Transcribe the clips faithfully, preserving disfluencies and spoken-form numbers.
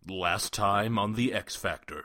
Last time on The X Factor.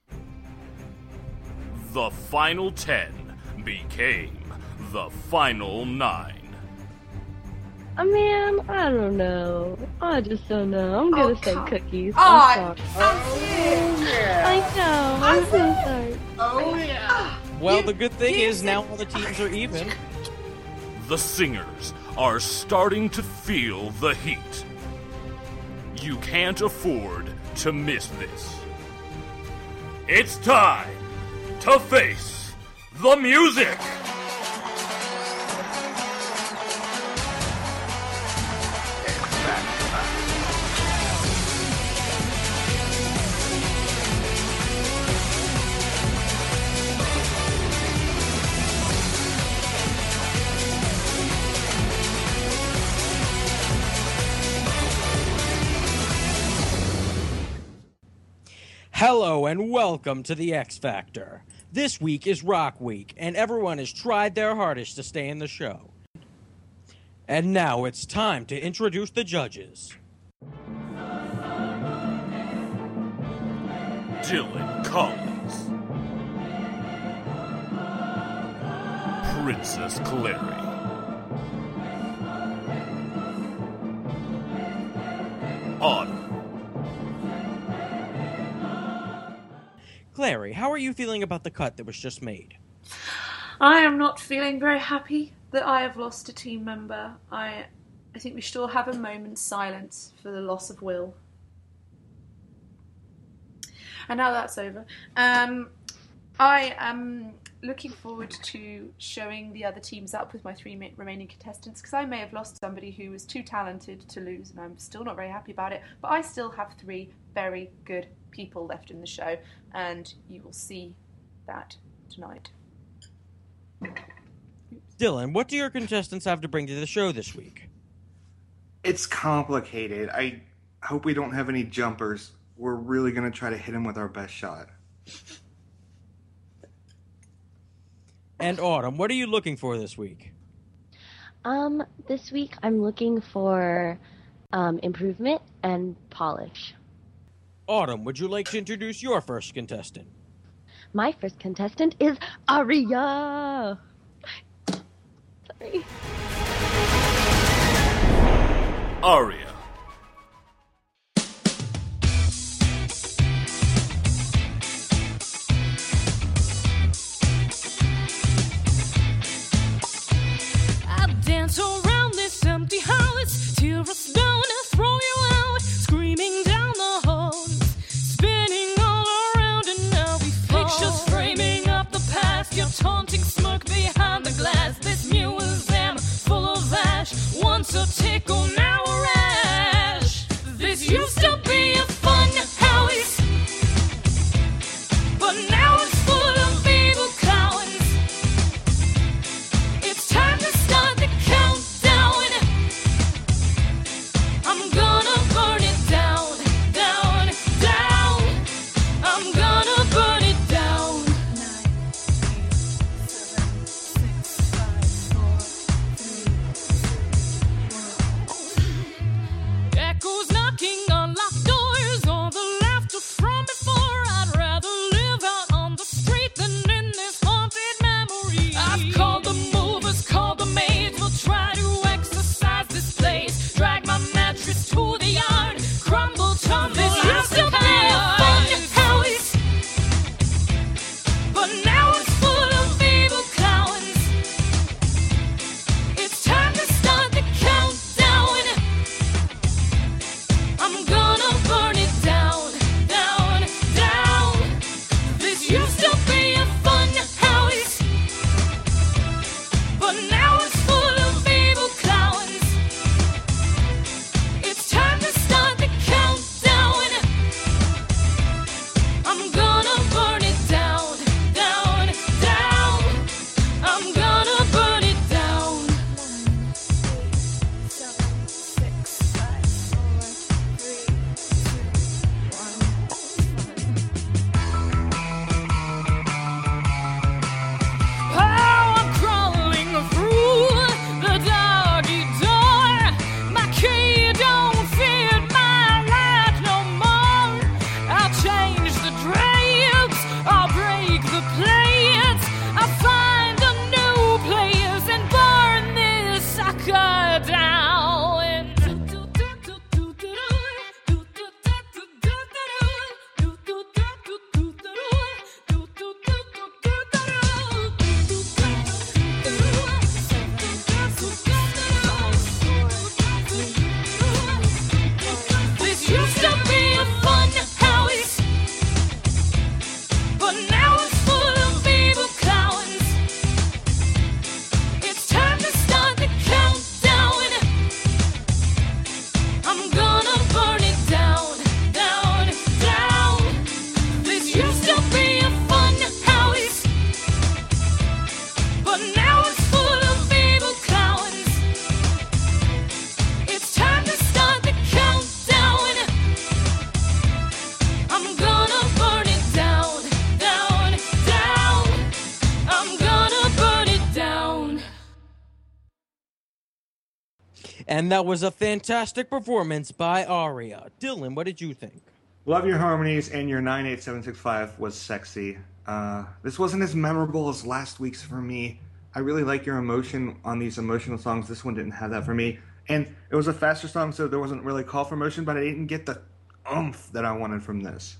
The final ten became the final nine. Oh, man, I don't know. I just don't know. I'm gonna Oh, say come- cookies. Oh, I'm sorry. oh, yeah. I know. I'm so sorry. Oh, yeah. Well, You- the good thing you is said- now all the teams are even. The singers are starting to feel the heat. You can't afford to miss this. It's time to face the music! Hello and welcome to the X Factor. This week is Rock Week, and everyone has tried their hardest to stay in the show. And now it's time to introduce the judges. Dylan Collins, Princess Clary, Autumn, Clary, how are you feeling about the cut that was just made? I am not feeling very happy that I have lost a team member. I I think we should all have a moment's silence for the loss of Will. And now that's over. Um, I am looking forward to showing the other teams up with my three ma- remaining contestants, because I may have lost somebody who was too talented to lose, and I'm still not very happy about it. But I still have three very good people left in the show, and you will see that tonight. Dylan, what do your contestants have to bring to the show this week? It's complicated. I hope we don't have any jumpers. We're really going to try to hit him with our best shot. And Autumn, what are you looking for this week? Um, this week I'm looking for um, improvement and polish. Autumn, would you like to introduce your first contestant? My first contestant is Aria. Sorry. Aria, I dance around this empty house, tear us down and throw you out, screaming down the halls, spinning all around and now we fall. Pictures framing up the past, your taunting smirk behind the glass. This museum full of ash, once a tickle, now a rash. This used to be a fun house, but now it's full of evil clowns. It's time to start the countdown. I'm gonna burn it down, down, down. I'm gonna burn it down. Nine, eight, seven, six, five, four, three, two, one. Echoes knocking on locked doors, all the laughter from before. I'd rather live out on the street than in this haunted memory. I've called the movers, called the maids. We'll try to exercise this place. Drag my mattress to the yard, crumble, tumble. This used to be a fun house, but now it's full of evil clowns. It's time to start the countdown. I'm gonna burn it down, down, down. This used to be a fun house, but now it's full of evil clowns. It's time to start the countdown. And that was a fantastic performance by Aria. Dylan, what did you think? Love your harmonies, and your nine eight seven six five was sexy. Uh, this wasn't as memorable as last week's for me. I really like your emotion on these emotional songs. This one didn't have that for me. And it was a faster song, so there wasn't really a call for emotion, but I didn't get the oomph that I wanted from this.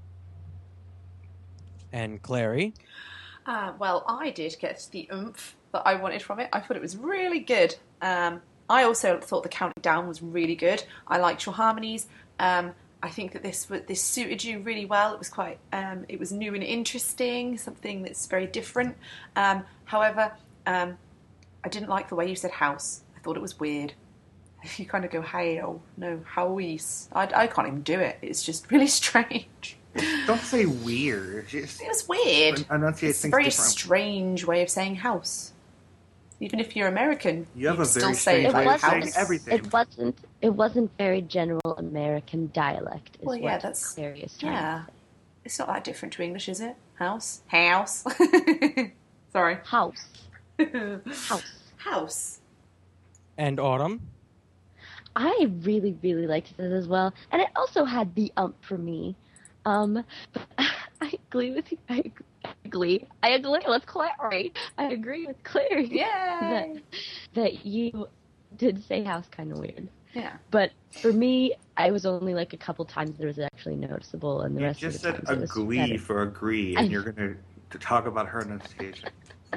And Clary? Uh, well, I did get the oomph that I wanted from it. I thought it was really good. Um, I also thought the counting down was really good. I liked your harmonies. Um, I think that this this suited you really well. It was quite, um, it was new and interesting, something that's very different. Um, however, um, I didn't like the way you said house. I thought it was weird. If you kind of go, hey, oh, no, house. I, I can't even do it. It's just really strange. Don't say weird. Just It was weird. enunciate It's a things very different. strange way of saying house. Even if you're American, You have you'd a very still say strange way like of house. saying everything. It wasn't. It wasn't very general American dialect. Is Well, yeah, what that's- Clary is trying Yeah. to say. It's not that different to English, is it? House. House. Sorry. House. House. House. And Autumn? I really, really liked this as well, and it also had the ump for me. Um, but I agree with you. I agree. I agree with Clary. I agree with Clary. That, Yay! that you did say house kind of weird. Yeah. But for me, I was only like a couple times that it was actually noticeable, and the You rest just of the said times it was agree better. for agree, and I- you're going to to talk about her enunciation.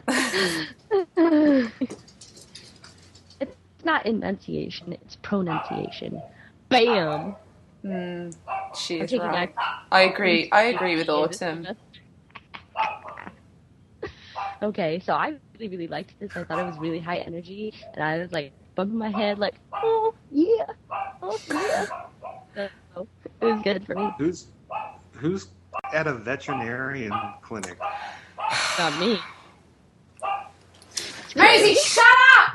It's not enunciation, it's pronunciation. Bam! Mm, she I'm is taking right. that- I agree. I agree with Yeah, Autumn. this is- Okay, so I really, really liked this. I thought it was really high energy, and I was like bumping my head, like, oh yeah, oh yeah. So it was good for me. Who's who's at a veterinarian clinic? Not me. Maisie, shut up!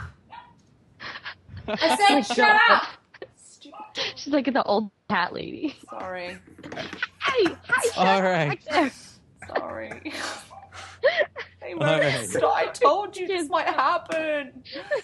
I said Oh my shut God. up! Stupid. She's like the old cat lady. Sorry. Hey, hi, shut All up right. back there. Sorry. Hey, All Mary, right. stop. I told you this might happen.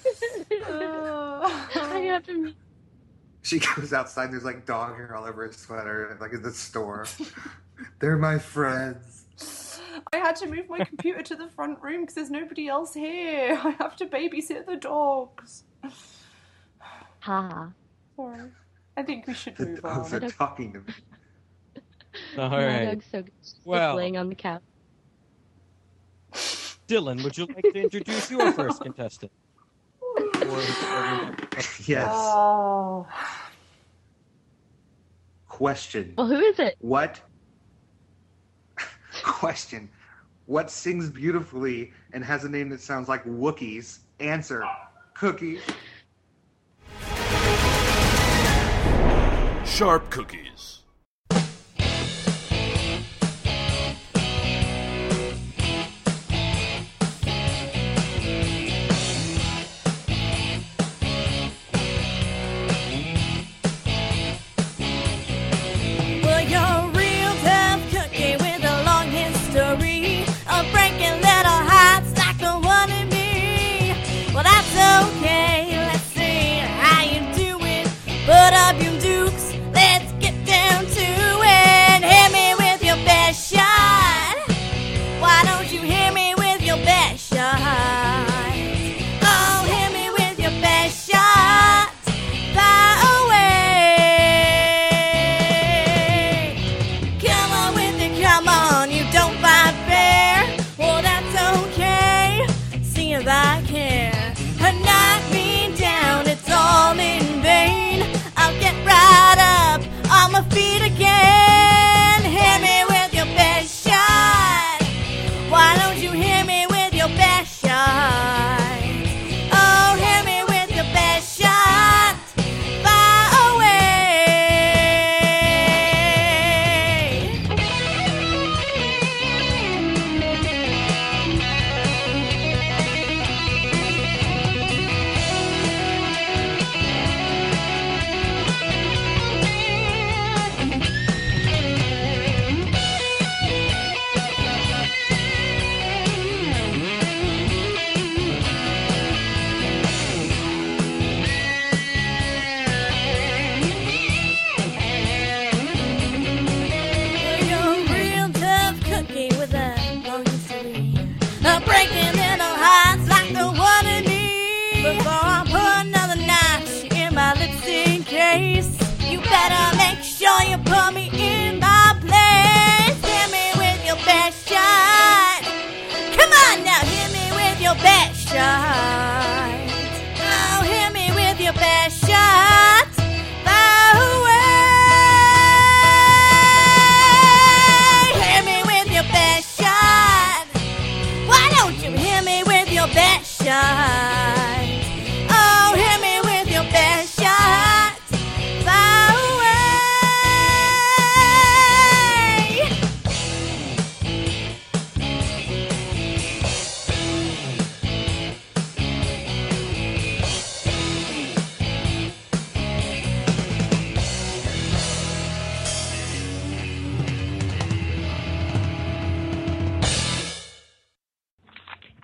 I have to meet. She goes outside and there's like dog hair all over his sweater, like at the store. They're my friends. I had to move my computer to the front room because there's nobody else here. I have to babysit the dogs. Ha. Sorry. I think we should The move dogs on. are talking to me. All My right. dog's so good. She's Well- just laying on the couch. Dylan, would you like to introduce your first contestant? Or- Yes. Oh. Question. Well, who is it? What? Question. What sings beautifully and has a name that sounds like Wookiees? Answer. Cookie. Sharp Cookies. Well, you're a real tough cookie with a long history of breaking little hearts like the one in me. Well, that's okay. Let's see how you do it. Put up your dukes. Let's get down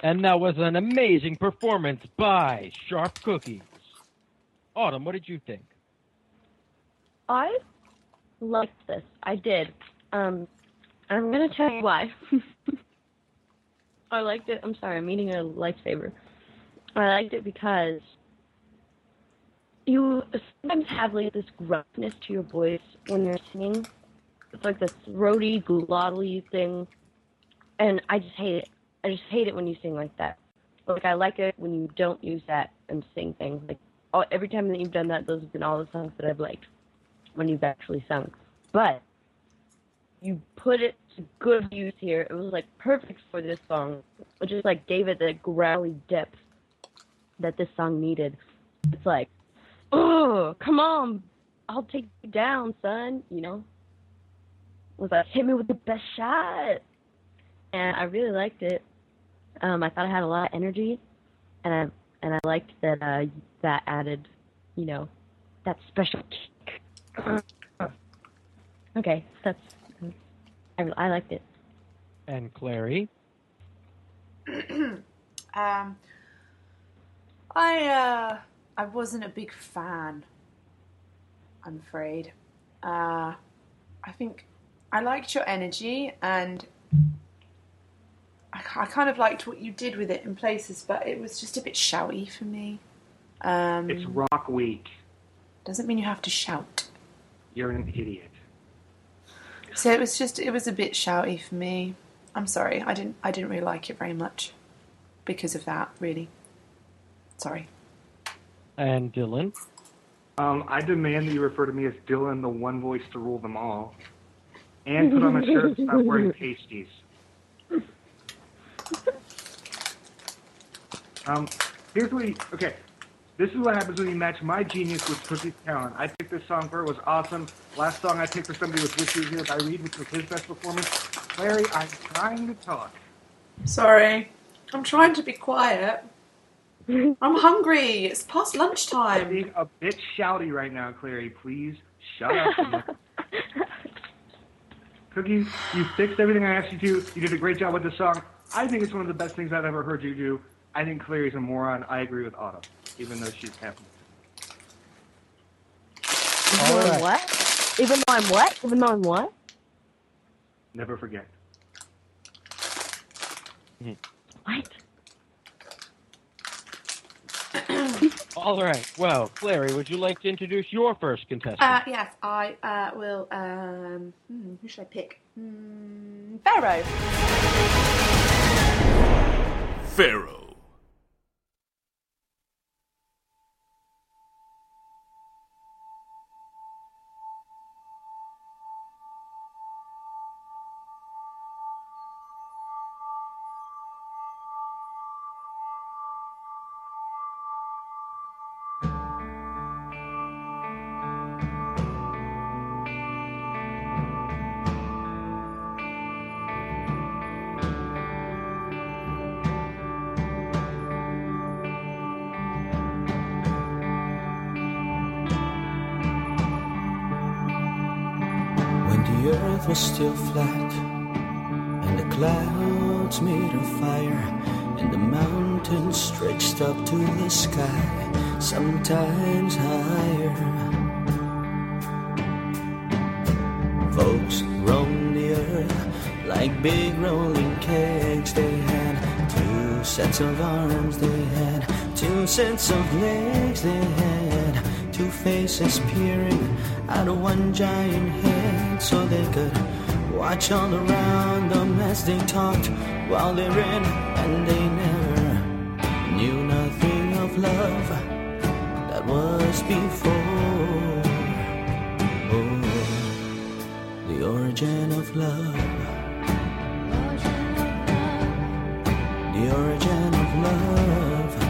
And that was an amazing performance by Sharp Cookies. Autumn, what did you think? I liked this. I did. Um, I'm going to tell you why. I liked it. I'm sorry, I'm eating a lightsaber. I liked it because you sometimes have like this gruffness to your voice when you're singing. It's like this throaty, glottally thing. And I just hate it. I just hate it when you sing like that. Like, I like it when you don't use that and sing things. Like, all, every time that you've done that, those have been all the songs that I've liked when you've actually sung. But you put it to good use here. It was, like, perfect for this song. It just, like, gave it the growly depth that this song needed. It's like, oh, come on, I'll take you down, son, you know? It was like, hit me with the best shot. And I really liked it. Um, I thought it had a lot of energy, and I and I liked that uh, that added, you know, that special kick. Okay, that's I, I liked it. And Clary? um, I uh, I wasn't a big fan. I'm afraid. Uh, I think I liked your energy, and I, I kind of liked what you did with it in places, but it was just a bit shouty for me. Um, It's Rock Week. Doesn't mean you have to shout. You're an idiot. So it was just, it was a bit shouty for me. I'm sorry, I didn't, I didn't really like it very much because of that, really. Sorry. And Dylan? Um, I demand that you refer to me as Dylan, the one voice to rule them all. And put on a shirt and stop wearing pasties. Um, here's what you, okay, this is what happens when you match my genius with Cookie's talent. I picked this song for her, it was awesome. Last song I picked for somebody was Wish You Were Here by Reed, which was his best performance. Larry, I'm trying to talk. Sorry. I'm trying to be quiet. I'm hungry. It's past lunchtime. Being a bit shouty right now, Clary. Please shut up. Cookie, you fixed everything I asked you to. You did a great job with the song. I think it's one of the best things I've ever heard you do. I think Clary's a moron. I agree with Autumn, even though she's happy. Even though I'm what? Even though I'm what? Even though I'm what? Never forget. What? All right. Well, Clary, would you like to introduce your first contestant? Uh, yes, I uh, will. Um, hmm, who should I pick? Hmm, Pharaoh. Pharaoh. The earth was still flat, and the clouds made of fire, and the mountains stretched up to the sky, sometimes higher. Folks roamed the earth like big rolling kegs. They had two sets of arms, they had two sets of legs, they had two faces peering out of one giant head, so they could watch all around them as they talked while they ran, and they never knew nothing of love that was before. Oh, the origin of love, the origin of love.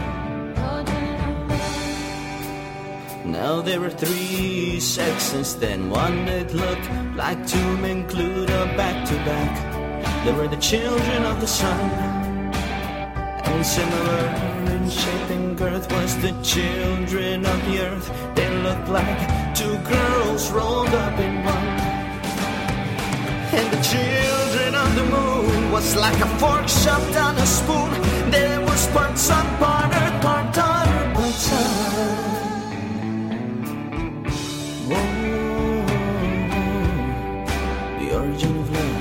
Now there were three sexes, then one that looked like two men glued up back to back. There were the children of the sun, and similar in shape and girth was the children of the earth. They looked like two girls rolled up in one. And the children of the moon was like a fork shoved down a spoon. They was part sun, part earth, part daughter, part son. Whoa, the origin of love.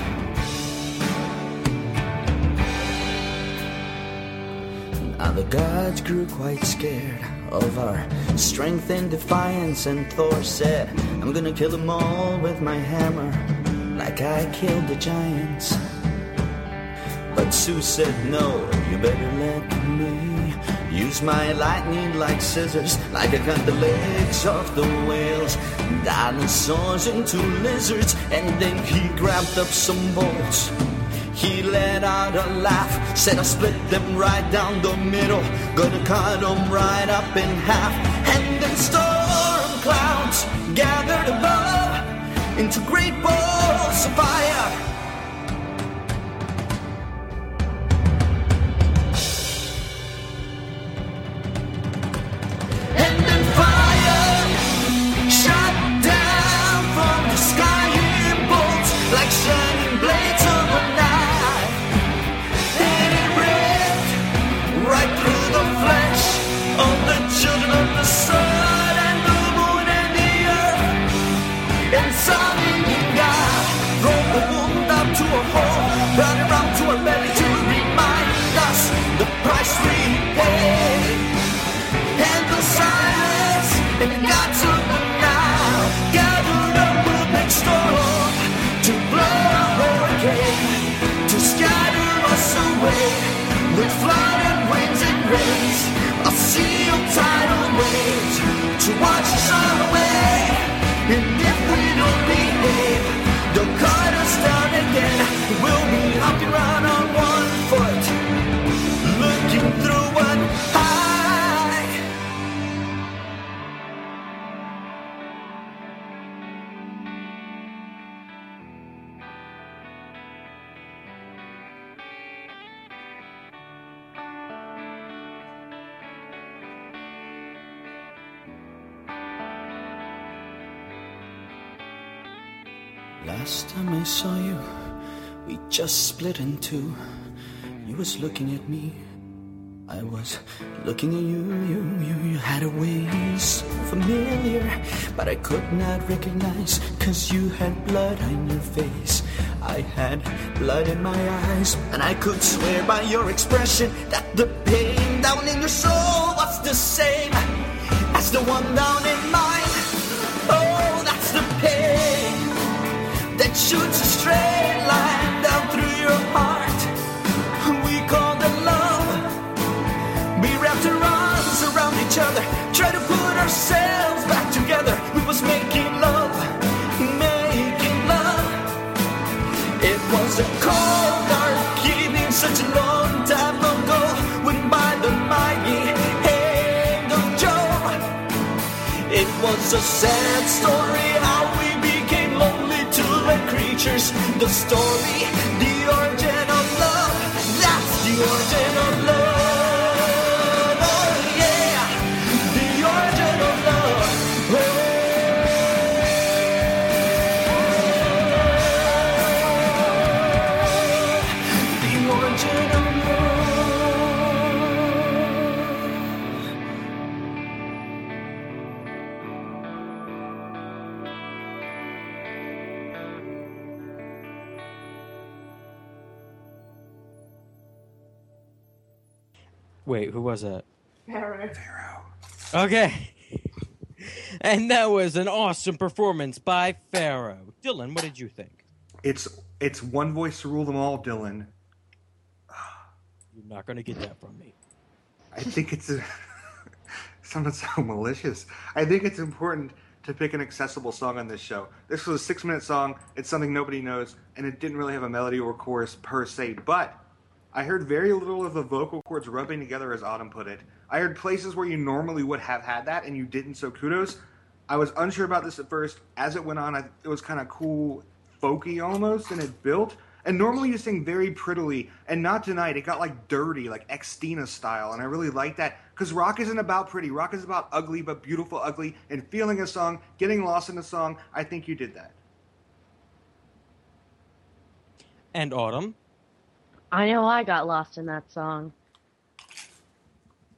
Now the gods grew quite scared of our strength and defiance, and Thor said, I'm gonna kill them all with my hammer, like I killed the giants. But Zeus said, no, you better let me use my lightning like scissors, like I cut the legs off the whales, dinosaurs into lizards. And then he grabbed up some bolts, he let out a laugh, said I'll split them right down the middle, gonna cut them right up in half. And then storm clouds gathered above into great balls of fire. And then fire shot down from the sky in bolts like shining blades of a knife. And it ripped right through the flesh of the children of the sun and the moon and the earth. And sun in God rolled the wound up to a hole, brought it round to our belly to remind us the price we paid. And the silence and the gods of the Nile gathered up a big storm to blow a hurricane, to scatter us away with flood and winds and rains, a sea of tidal waves to wash us all away. And if we don't behave, they'll cut us down again. We'll be hopping around on one foot, looking through one eye. Last time I saw you, we just split in two. You was looking at me, I was looking at you. You, you, you had a way so familiar, but I could not recognize, 'cause you had blood on your face, I had blood in my eyes. And I could swear by your expression that the pain down in your soul was the same as the one down in mine. Oh, that's the pain that shoots a straight line down through your heart. We call it love. We wrapped our arms around each other, try to put ourselves back together. We was making love, making love. It was a cold, dark evening, such a long time ago, when by the mighty hand of Joe. It was a sad story how we became lonely two-legged creatures. The story, the origin of love, that's the origin of love. Oh yeah, the origin of love. Oh. The origin of Wait, who was that? Pharaoh. Okay. And that was an awesome performance by Pharaoh. Dylan, what did you think? It's it's one voice to rule them all, Dylan. You're not going to get that from me. I think it's a, sounded so malicious. I think it's important to pick an accessible song on this show. This was a six-minute song. It's something nobody knows, and it didn't really have a melody or chorus per se, but I heard very little of the vocal cords rubbing together, as Autumn put it. I heard places where you normally would have had that, and you didn't, so kudos. I was unsure about this at first. As it went on, I, it was kind of cool, folky almost, and it built. And normally you sing very prettily, and not tonight. It got like dirty, like Xtina style, and I really like that. Because rock isn't about pretty. Rock is about ugly, but beautiful ugly, and feeling a song, getting lost in a song. I think you did that. And Autumn? I know I got lost in that song.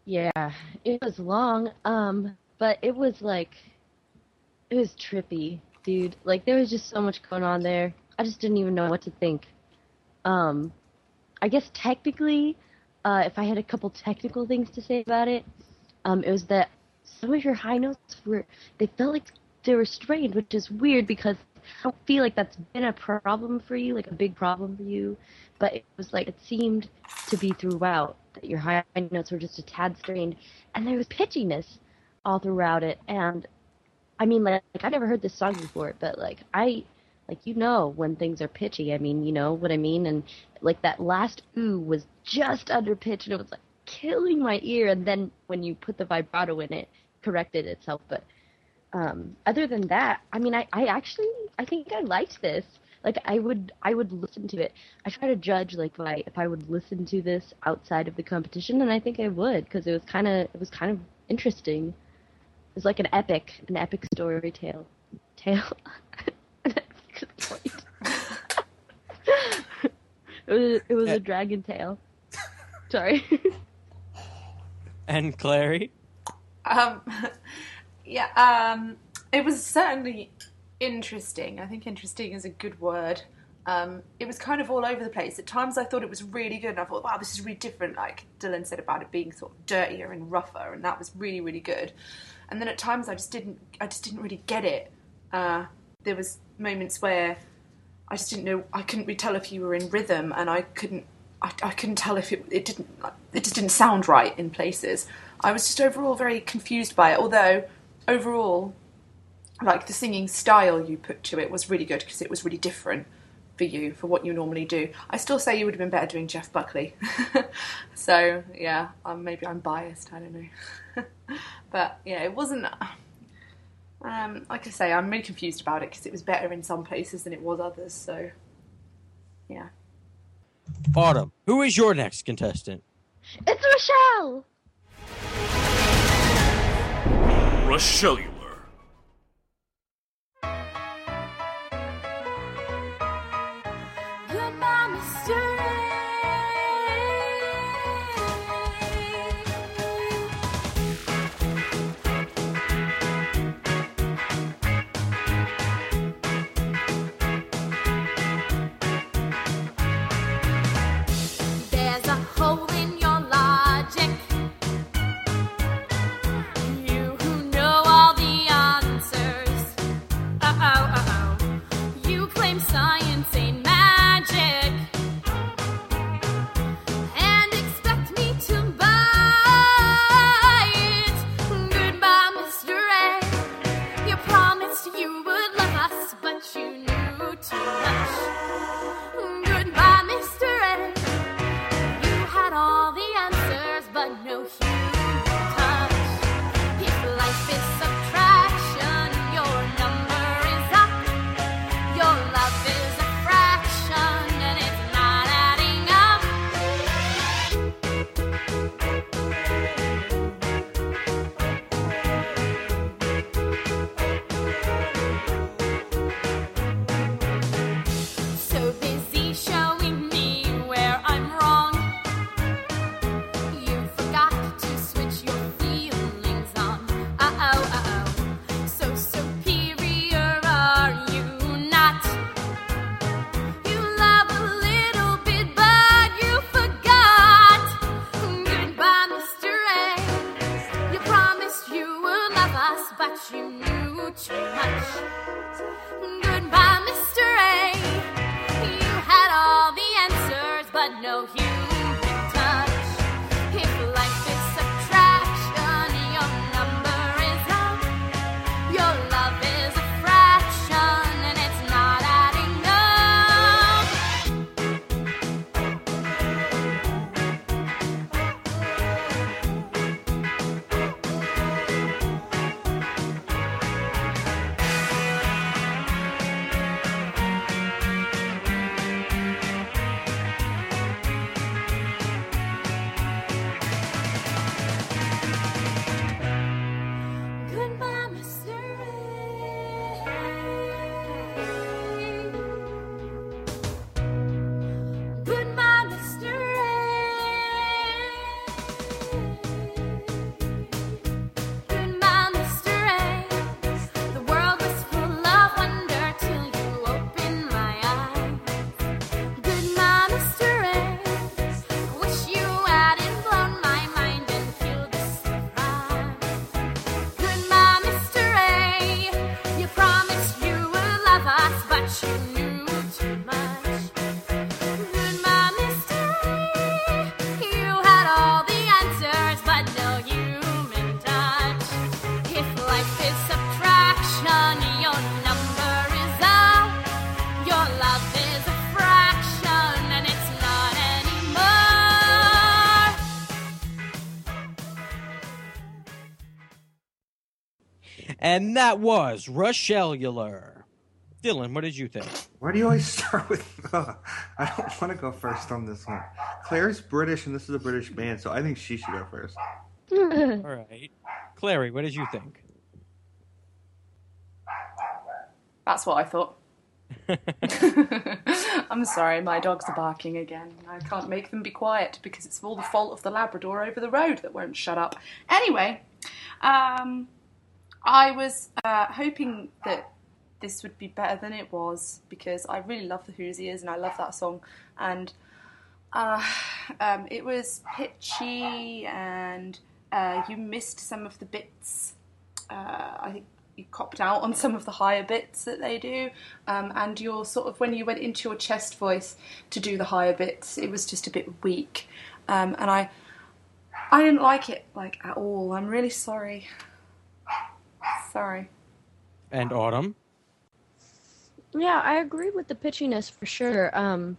Yeah, it was long, um, but it was like, it was trippy, dude. Like, there was just so much going on there. I just didn't even know what to think. Um, I guess technically, uh, if I had a couple technical things to say about it, um, it was that some of your high notes were, they felt like they were strained, which is weird because I don't feel like that's been a problem for you, like a big problem for you, but it was like, it seemed to be throughout, that your high notes were just a tad strained, and there was pitchiness all throughout it, and I mean, like, like I've never heard this song before, but like, I, like, you know when things are pitchy, I mean, you know what I mean, and like that last ooh was just under pitch, and it was like killing my ear, and then when you put the vibrato in it, corrected itself, but um, other than that, I mean, I, I actually, I think I liked this. Like, I would, I would listen to it. I try to judge, like, if I, if I would listen to this outside of the competition, and I think I would, because it was kind of, it was kind of interesting. It was like an epic, an epic story tale. Tale? Good point. it was, it was a dragon tale. Sorry. And Clary? Um, yeah, um, it was certainly interesting. I think interesting is a good word. Um, it was kind of all over the place. At times I thought it was really good, and I thought, wow, this is really different, like Dylan said about it being sort of dirtier and rougher, and that was really, really good. And then at times I just didn't, I just didn't really get it. Uh, there was moments where I just didn't know, I couldn't really tell if you were in rhythm, and I couldn't, I, I couldn't tell if it, it didn't, it just didn't sound right in places. I was just overall very confused by it, although overall, like, the singing style you put to it was really good because it was really different for you, for what you normally do. I still say you would have been better doing Jeff Buckley. So, yeah, um, maybe I'm biased, I don't know. But, yeah, it wasn't... Um, like I say, I'm really confused about it because it was better in some places than it was others, so, yeah. Autumn, who is your next contestant? It's Rochelle! Rochelle. Goodbye, Mister There's a hole in your logic. You who know all the answers. Uh-oh, uh-oh. You claim science ain't magic and expect me to buy it. Goodbye, Mister A. You promised you would love us, but you knew too much. Goodbye, Mister A. You had all the answers, but no human touch. If life is subtraction, your number is up. Your love is a fraction, and it's And that was Rushellular. Dylan, what did you think? Why do you always start with, uh, I don't want to go first on this one. Claire's British, and this is a British band, so I think she should go first. All right. Clary, what did you think? That's what I thought. I'm sorry, my dogs are barking again. I can't make them be quiet because it's all the fault of the Labrador over the road that won't shut up. Anyway, um, I was uh, hoping that this would be better than it was because I really love the Hoosiers and I love that song. And uh, um, it was pitchy and uh, you missed some of the bits. Uh, I think you copped out on some of the higher bits that they do, um, and you're sort of, when you went into your chest voice to do the higher bits, it was just a bit weak, um, and I I didn't like it, like, at all. I'm really sorry. Sorry. And Autumn? Yeah, I agree with the pitchiness for sure. Um,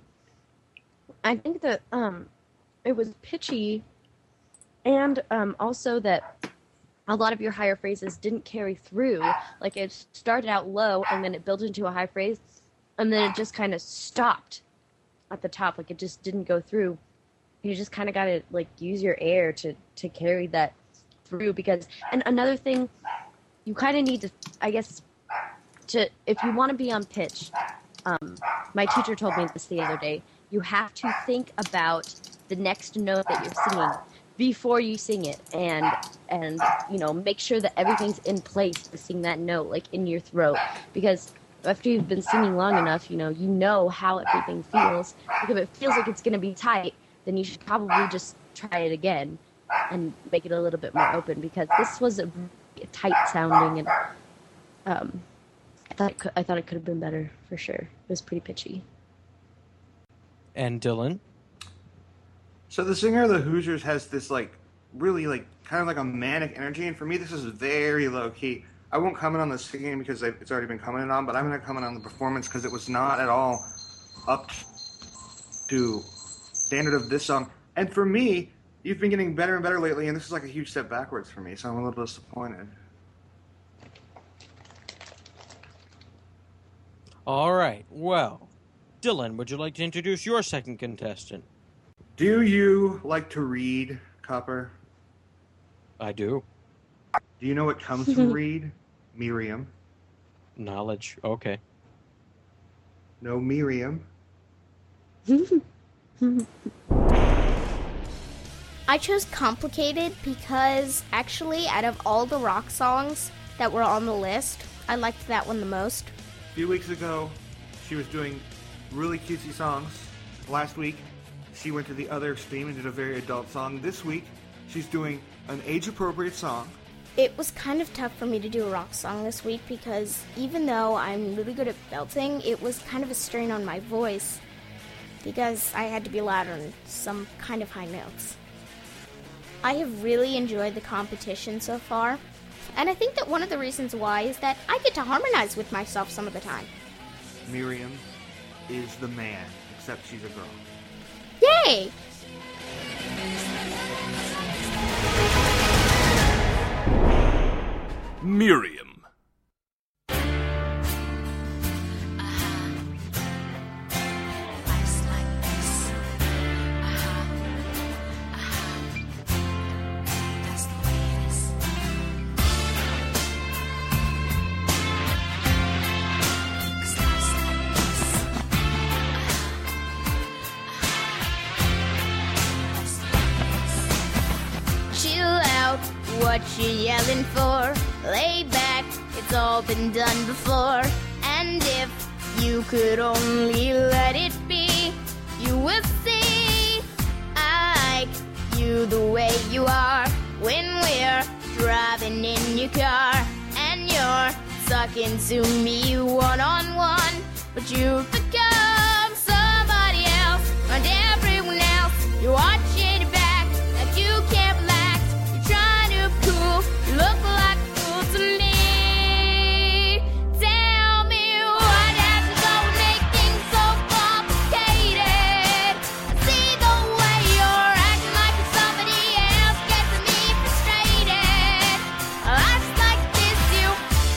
I think that um, it was pitchy, and um, also that a lot of your higher phrases didn't carry through. Like, it started out low, and then it built into a high phrase, and then it just kind of stopped at the top. Like, it just didn't go through. You just kind of got to, like, use your air to, to carry that through. Because, and another thing, you kind of need to, I guess, to if you want to be on pitch, um, my teacher told me this the other day, you have to think about the next note that you're singing before you sing it, and and you know, make sure that everything's in place to sing that note, like in your throat, because after you've been singing long enough, you know, you know how everything feels. Like, if it feels like it's going to be tight, then you should probably just try it again and make it a little bit more open, because this was a, a tight sounding, and um, I thought it could, I thought it could have been better for sure. It was pretty pitchy. And Dylan? So the singer of the Hoosiers has this, like, really, like, kind of like a manic energy, and for me this is very low-key. I won't comment on the singing because it's already been commented on, but I'm going to comment on the performance because it was not at all up to standard of this song. And for me, you've been getting better and better lately, and this is like a huge step backwards for me, so I'm a little disappointed. All right, well, Dylan, would you like to introduce your second contestant? Do you like to read, Copper? I do. Do you know what comes from read? Miriam. Knowledge, okay. No, Miriam. I chose Complicated because, actually, out of all the rock songs that were on the list, I liked that one the most. A few weeks ago, she was doing really cutesy songs. Last week, she went to the other extreme and did a very adult song. This week, she's doing an age-appropriate song. It was kind of tough for me to do a rock song this week because even though I'm really good at belting, it was kind of a strain on my voice because I had to be louder on some kind of high notes. I have really enjoyed the competition so far, and I think that one of the reasons why is that I get to harmonize with myself some of the time. Miriam is the man, except she's a girl. Yay! Miriam. What you yelling for? Lay back, it's all been done before. And if you could only let it be, you will see I like you the way you are. When we're driving in your car and you're talking to me one-on-one, but you've become somebody else and everyone else. You're watching your back like you can't relax. Cool, you look like a fool to me. Tell me why does it go and make things so complicated? I see the way you're acting like you're somebody else, gets me frustrated. Life's like this, you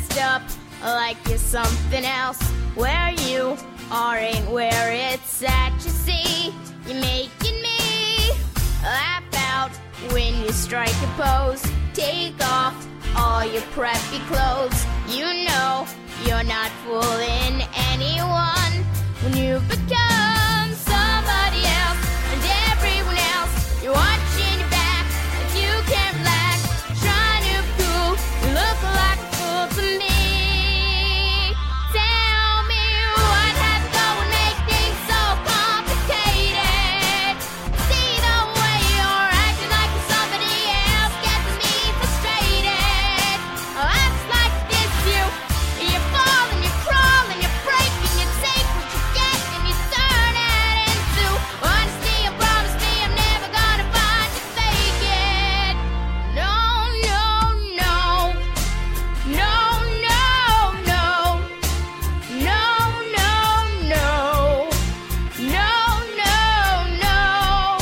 dressed up like you're something else. Where you are ain't where it's at, you see. You're making me laugh out when you strike a pose. Take off all your preppy clothes. You know you're not fooling anyone when you become somebody else. And everyone else, you're watching your back like you can't relax. Trying to be cool, you look like a fool to me. Tell me what has to go and make things so complicated. See the way you're acting like you're somebody else, gets me frustrated. Oh, acts like this, you, you're falling, you're crawling, you're breaking, you take what you get and you turn it into honesty. And promise me I'm never gonna find you fake it. No, no, no. No, no, no. No, no, no. No, no, no.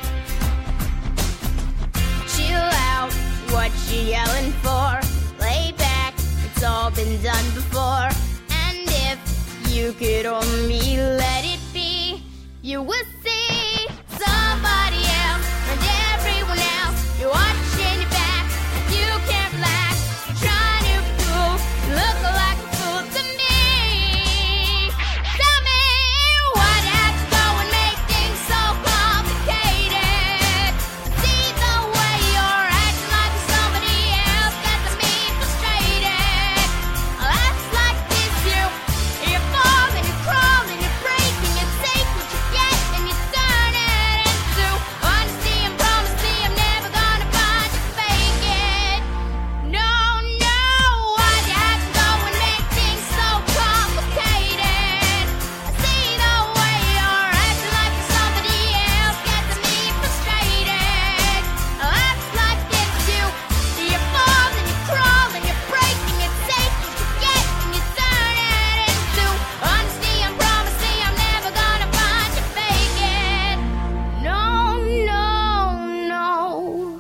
Chill out, what you yelling for? Lay back, it's all been done before. And if you could only let it be, you would see somebody else and everyone else. You're watching your back, you can't relax. Trying to be cool, you look like a fool to me. Tell me what has to go and make things so complicated. See the way you're acting like you're somebody else, gets me frustrated. Laughs like this, you, you're falling, you're crawling, you're breaking, you take what you get and you turn it into honesty. And promise me I'm never gonna find you fake it. No, no, why you have to go and make things so complicated? I see the way you're acting like you're somebody else, gets me frustrated. Laughs like this, you, you're falling, you're crawling, you're breaking, you take what you get and you turn it into honesty. And promise me I'm never gonna find you fake it. No, no, no.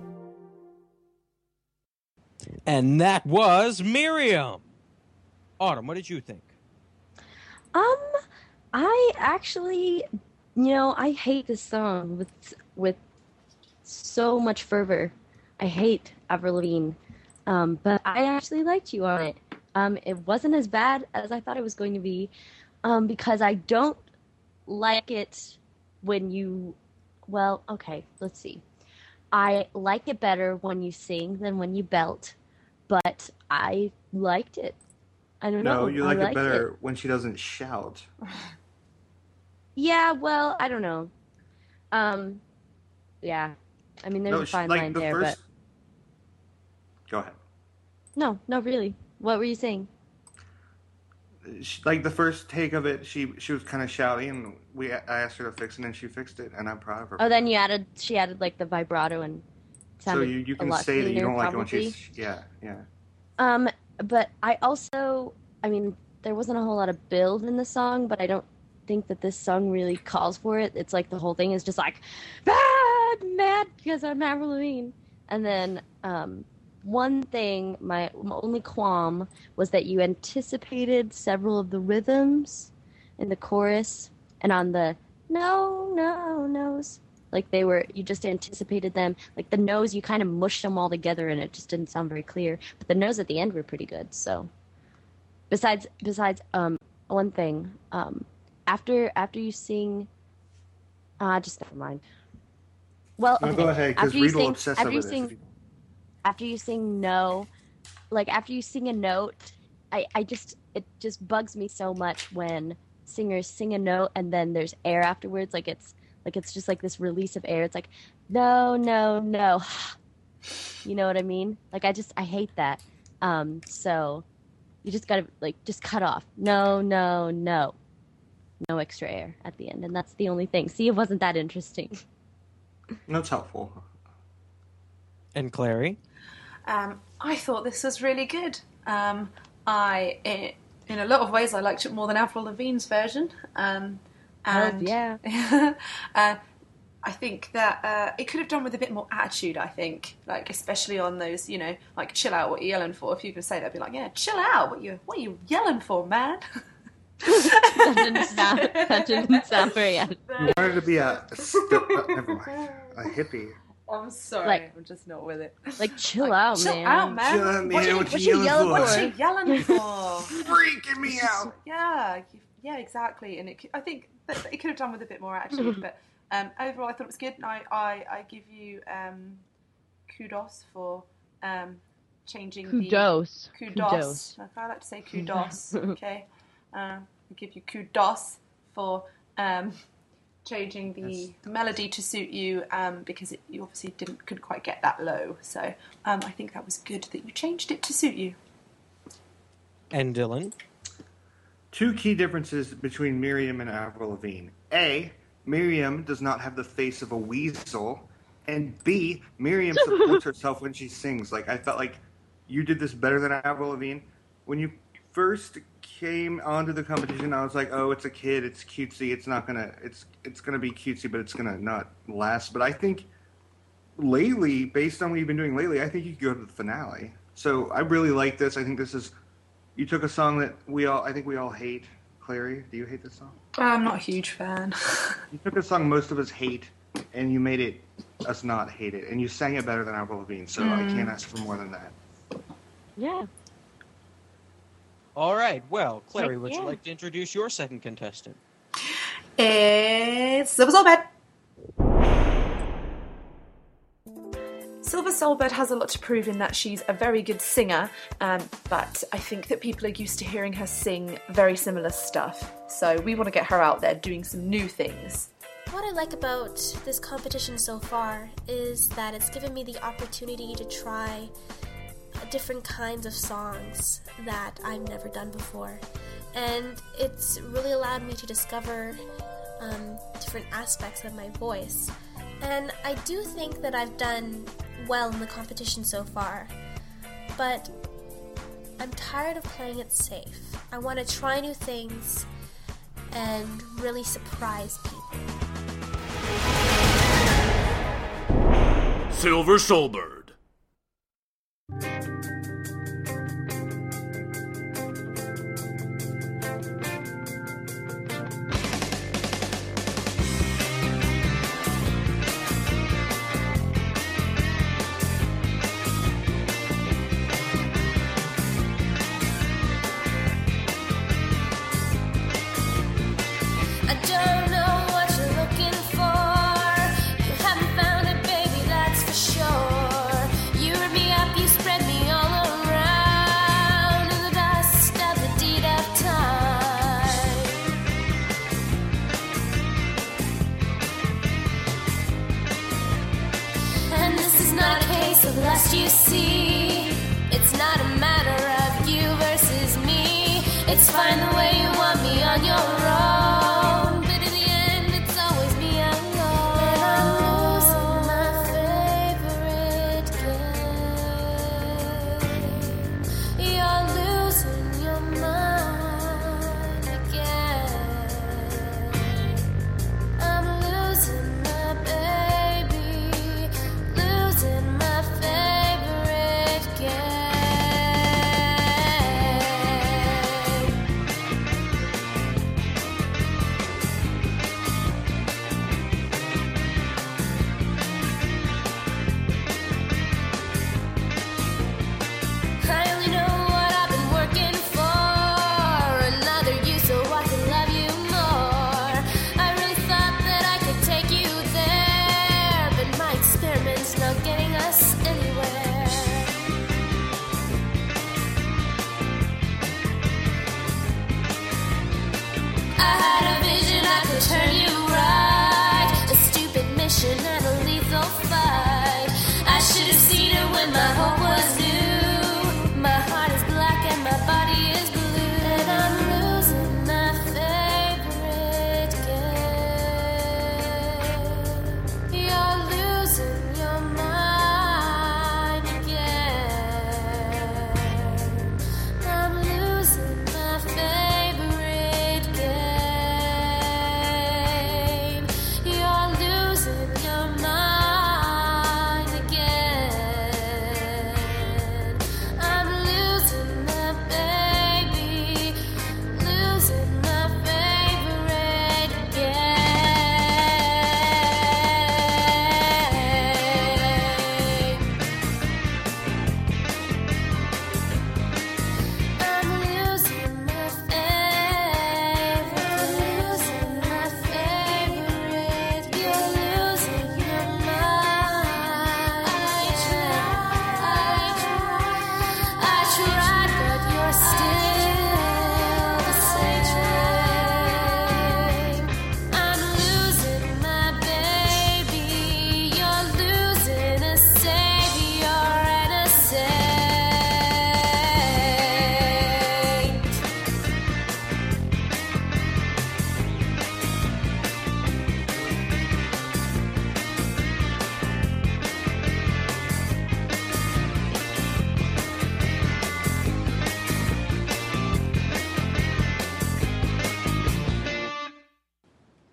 And that was Miriam. Autumn, what did you think? Um, I actually, you know, I hate this song with with so much fervor. I hate Avril Lavigne, um, but I actually liked you on it. Um, it wasn't as bad as I thought it was going to be, um, because I don't like it when you. Well, okay, let's see. I like it better when you sing than when you belt, but I liked it. I don't know. No, you I like it liked better when she doesn't shout. Yeah, well, I don't know. Um, yeah. I mean, there's No, a she- fine like line the there, first. but Go ahead. no, no, really. What were you saying? She, like the first take of it, she she was kind of shouting, and we I asked her to fix it, and she fixed it, and I'm proud of her. Oh, then you added. She added like the vibrato and. so sounded you you a can lot say that you cleaner, don't like it probably. when she's yeah yeah. Um, but I also, I mean, there wasn't a whole lot of build in the song, but I don't think that this song really calls for it. It's like the whole thing is just like, bad, mad because I'm Avril Lavigne. And then um, one thing, my, my only qualm was that you anticipated several of the rhythms in the chorus and on the no, no, no's. Like they were, you just anticipated them. Like the no's, you kind of mushed them all together, and it just didn't sound very clear. But the no's at the end were pretty good. So, besides, besides, um, one thing, um, after after you sing, uh, just never mind. Well, No, okay. go ahead, because After you Reed will sing- obsess after over you this. sing- if you- After you sing no, like after you sing a note, I, I just it just bugs me so much when singers sing a note and then there's air afterwards. Like it's like it's just like this release of air. It's like no, no, no. You know what I mean? Like I just I hate that. Um, so you just gotta like just cut off. No, no, no. No extra air at the end, and that's the only thing. See, it wasn't that interesting. That's helpful. And Clary? Um, I thought this was really good. Um, I, in, in a lot of ways, I liked it more than Avril Lavigne's version. Um, and Oh, yeah. uh, I think that uh, it could have done with a bit more attitude, I think. Like, especially on those, you know, like, chill out, what are you yelling for? If you could say that, I'd be like, yeah, chill out, what you what are you yelling for, man? that didn't sound, that didn't sound very attitude. You wanted to be a, st- uh, never mind, a hippie. I'm sorry, Like- I'm just not with it. Like, chill Like, out, chill man. out, man. Chill out, man. What, you, What what you you yelling yelling for? what you yelling for? Freaking me out. Yeah, you- yeah, exactly. And it, c- I think that it could have done with a bit more attitude, but um, overall, I thought it was good. And I, I, I give you um, kudos for um, changing Kudos. the kudos. Like, I like to say kudos. Okay, um, I give you kudos for um, changing the melody to suit you um, because it, you obviously didn't couldn't quite get that low. So um, I think that was good that you changed it to suit you. And Dylan? Two key differences between Miriam and Avril Lavigne. A, Miriam does not have the face of a weasel. And B, Miriam supports herself when she sings. Like, I felt like you did this better than Avril Lavigne. When you first came onto the competition, I was like, oh, it's a kid, it's cutesy, it's not gonna, it's it's gonna be cutesy, but it's gonna not last. But I think lately, based on what you've been doing lately, I think you could go to the finale. So I really like this. I think this is, you took a song that we all, I think we all hate. Clary, do you hate this song? I'm not a huge fan. You took a song most of us hate, and you made it us not hate it, and you sang it better than Avril Lavigne. So I can't ask for more than that. Yeah. All right. Well, Clary, would Yeah. you like to introduce your second contestant? It's Silver Soulbird. Silver Soulbird has a lot to prove in that she's a very good singer, um, but I think that people are used to hearing her sing very similar stuff. So we want to get her out there doing some new things. What I like about this competition so far is that it's given me the opportunity to try different kinds of songs that I've never done before. And it's really allowed me to discover um, different aspects of my voice. And I do think that I've done well in the competition so far, but I'm tired of playing it safe. I want to try new things and really surprise people. Silver Soulbird. I don't know what you're looking for. You haven't found it, baby, that's for sure. You rip me up, you spread me all around in the dust of the deed of time. And this is not a case of lust, you see. It's not a matter of you versus me. It's fine the way you want me on your own, but in the end, it's always me alone. And I'm losing my favorite game. You're losing your mind again. I'm losing my baby, losing my favorite game.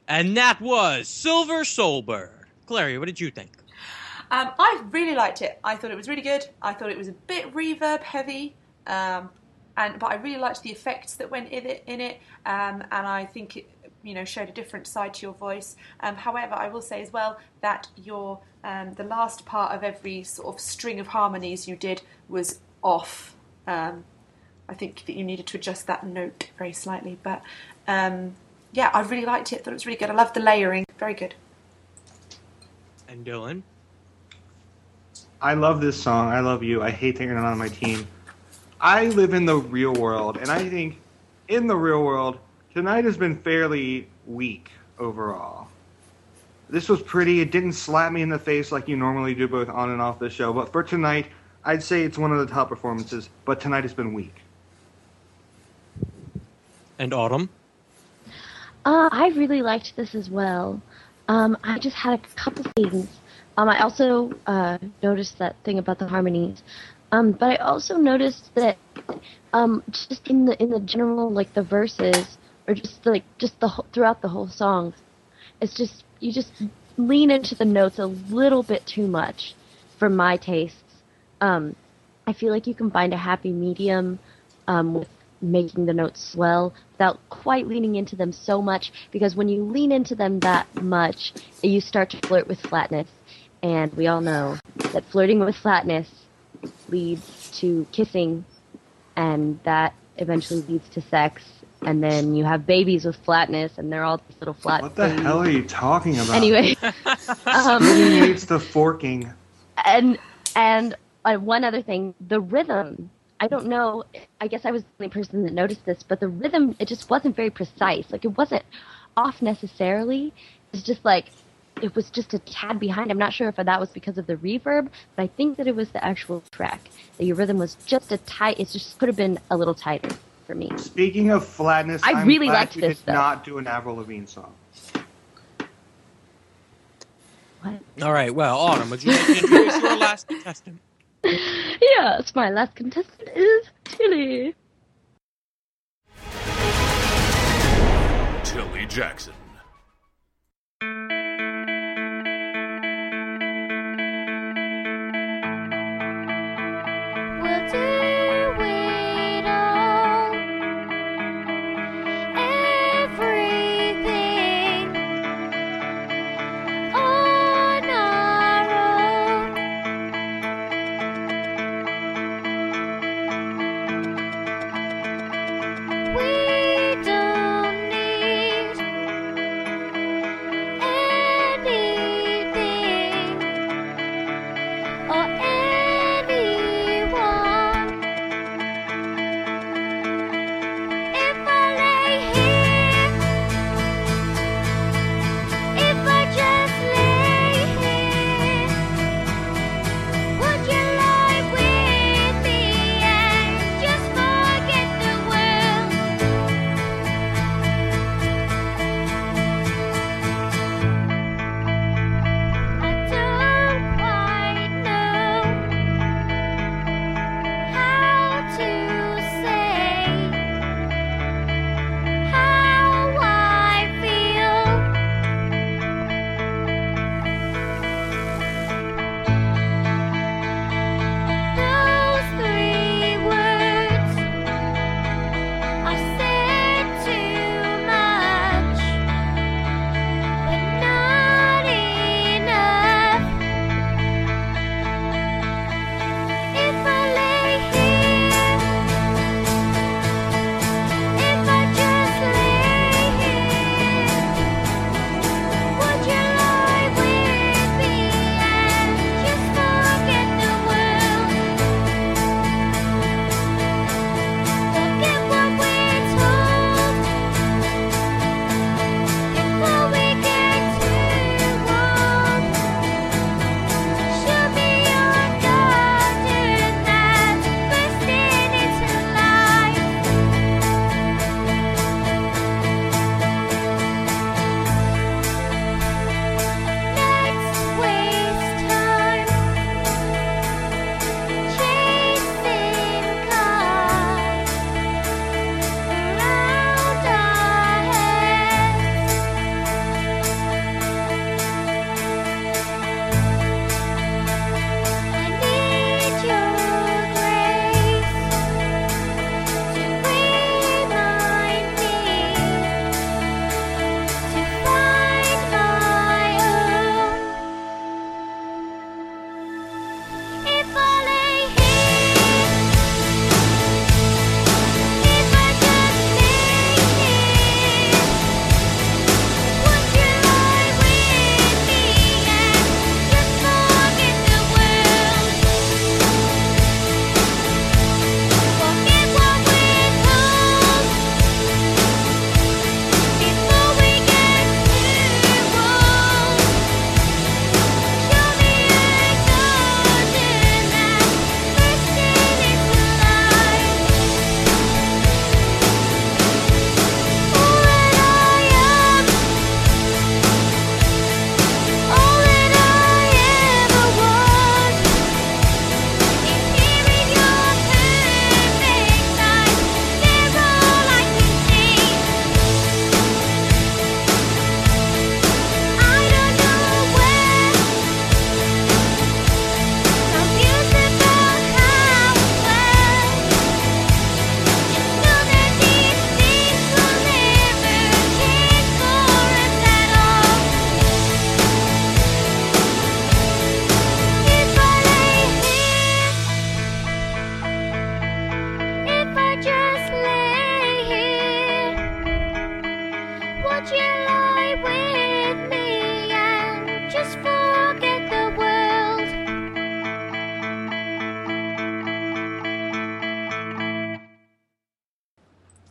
And that was Silver Soulbird. Clary, what did you think? Um, I really liked it. I thought it was really good. I thought it was a bit reverb heavy, um, and but I really liked the effects that went in it. In it, um, and I think it, you know, showed a different side to your voice. Um, however, I will say as well that your um, the last part of every sort of string of harmonies you did was off. Um, I think that you needed to adjust that note very slightly, but um, yeah, I really liked it. Thought it was really good. I loved the layering. Very good. And Dylan? I love this song. I love you. I hate that you're not on my team. I live in the real world, and I think in the real world, tonight has been fairly weak overall. This was pretty. It didn't slap me in the face like you normally do both on and off the show, but for tonight, I'd say it's one of the top performances, but tonight has been weak. And Autumn? Uh, I really liked this as well. Um, I just had a couple things. Um, I also uh, noticed that thing about the harmonies, um, but I also noticed that um, just in the in the general, like the verses, or just like just the whole, throughout the whole song, it's just you just lean into the notes a little bit too much, for my tastes. Um, I feel like you can find a happy medium um, with making the notes swell without quite leaning into them so much, because when you lean into them that much, you start to flirt with flatness. And we all know that flirting with flatness leads to kissing, and that eventually leads to sex. And then you have babies with flatness, and they're all these little flat What the babies. hell are you talking about? Anyway. um, Splitting leads to forking. And, and uh, one other thing, the rhythm. I don't know, I guess I was the only person that noticed this, but the rhythm, it just wasn't very precise. Like, it wasn't off necessarily. It's just like, it was just a tad behind. I'm not sure if that was because of the reverb, but I think that it was the actual track. That your rhythm was just a tight, it just could have been a little tighter for me. Speaking of flatness, I I'm really glad liked you this, did though. not do an Avril Lavigne song. What? All right, well, Autumn, would you like to introduce your last contestant? Yes, my last contestant is Tilly. Tilly Jackson. We'll do it all. Everything on our own. We don't need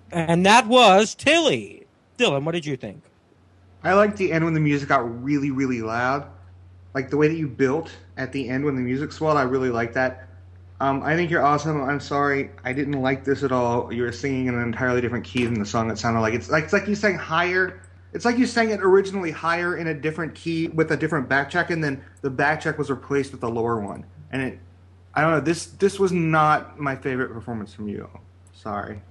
And that was Tilly. Dylan, what did you think? I liked the end when the music got really, really loud. Like the way that you built at the end when the music swelled, I really like that. Um, I think you're awesome. I'm sorry, I didn't like this at all. You were singing in an entirely different key than the song. It sounded like it's like it's like you sang higher. It's like you sang it originally higher in a different key with a different backtrack, and then the backtrack was replaced with a lower one. And it, I don't know. This this was not my favorite performance from you. Sorry.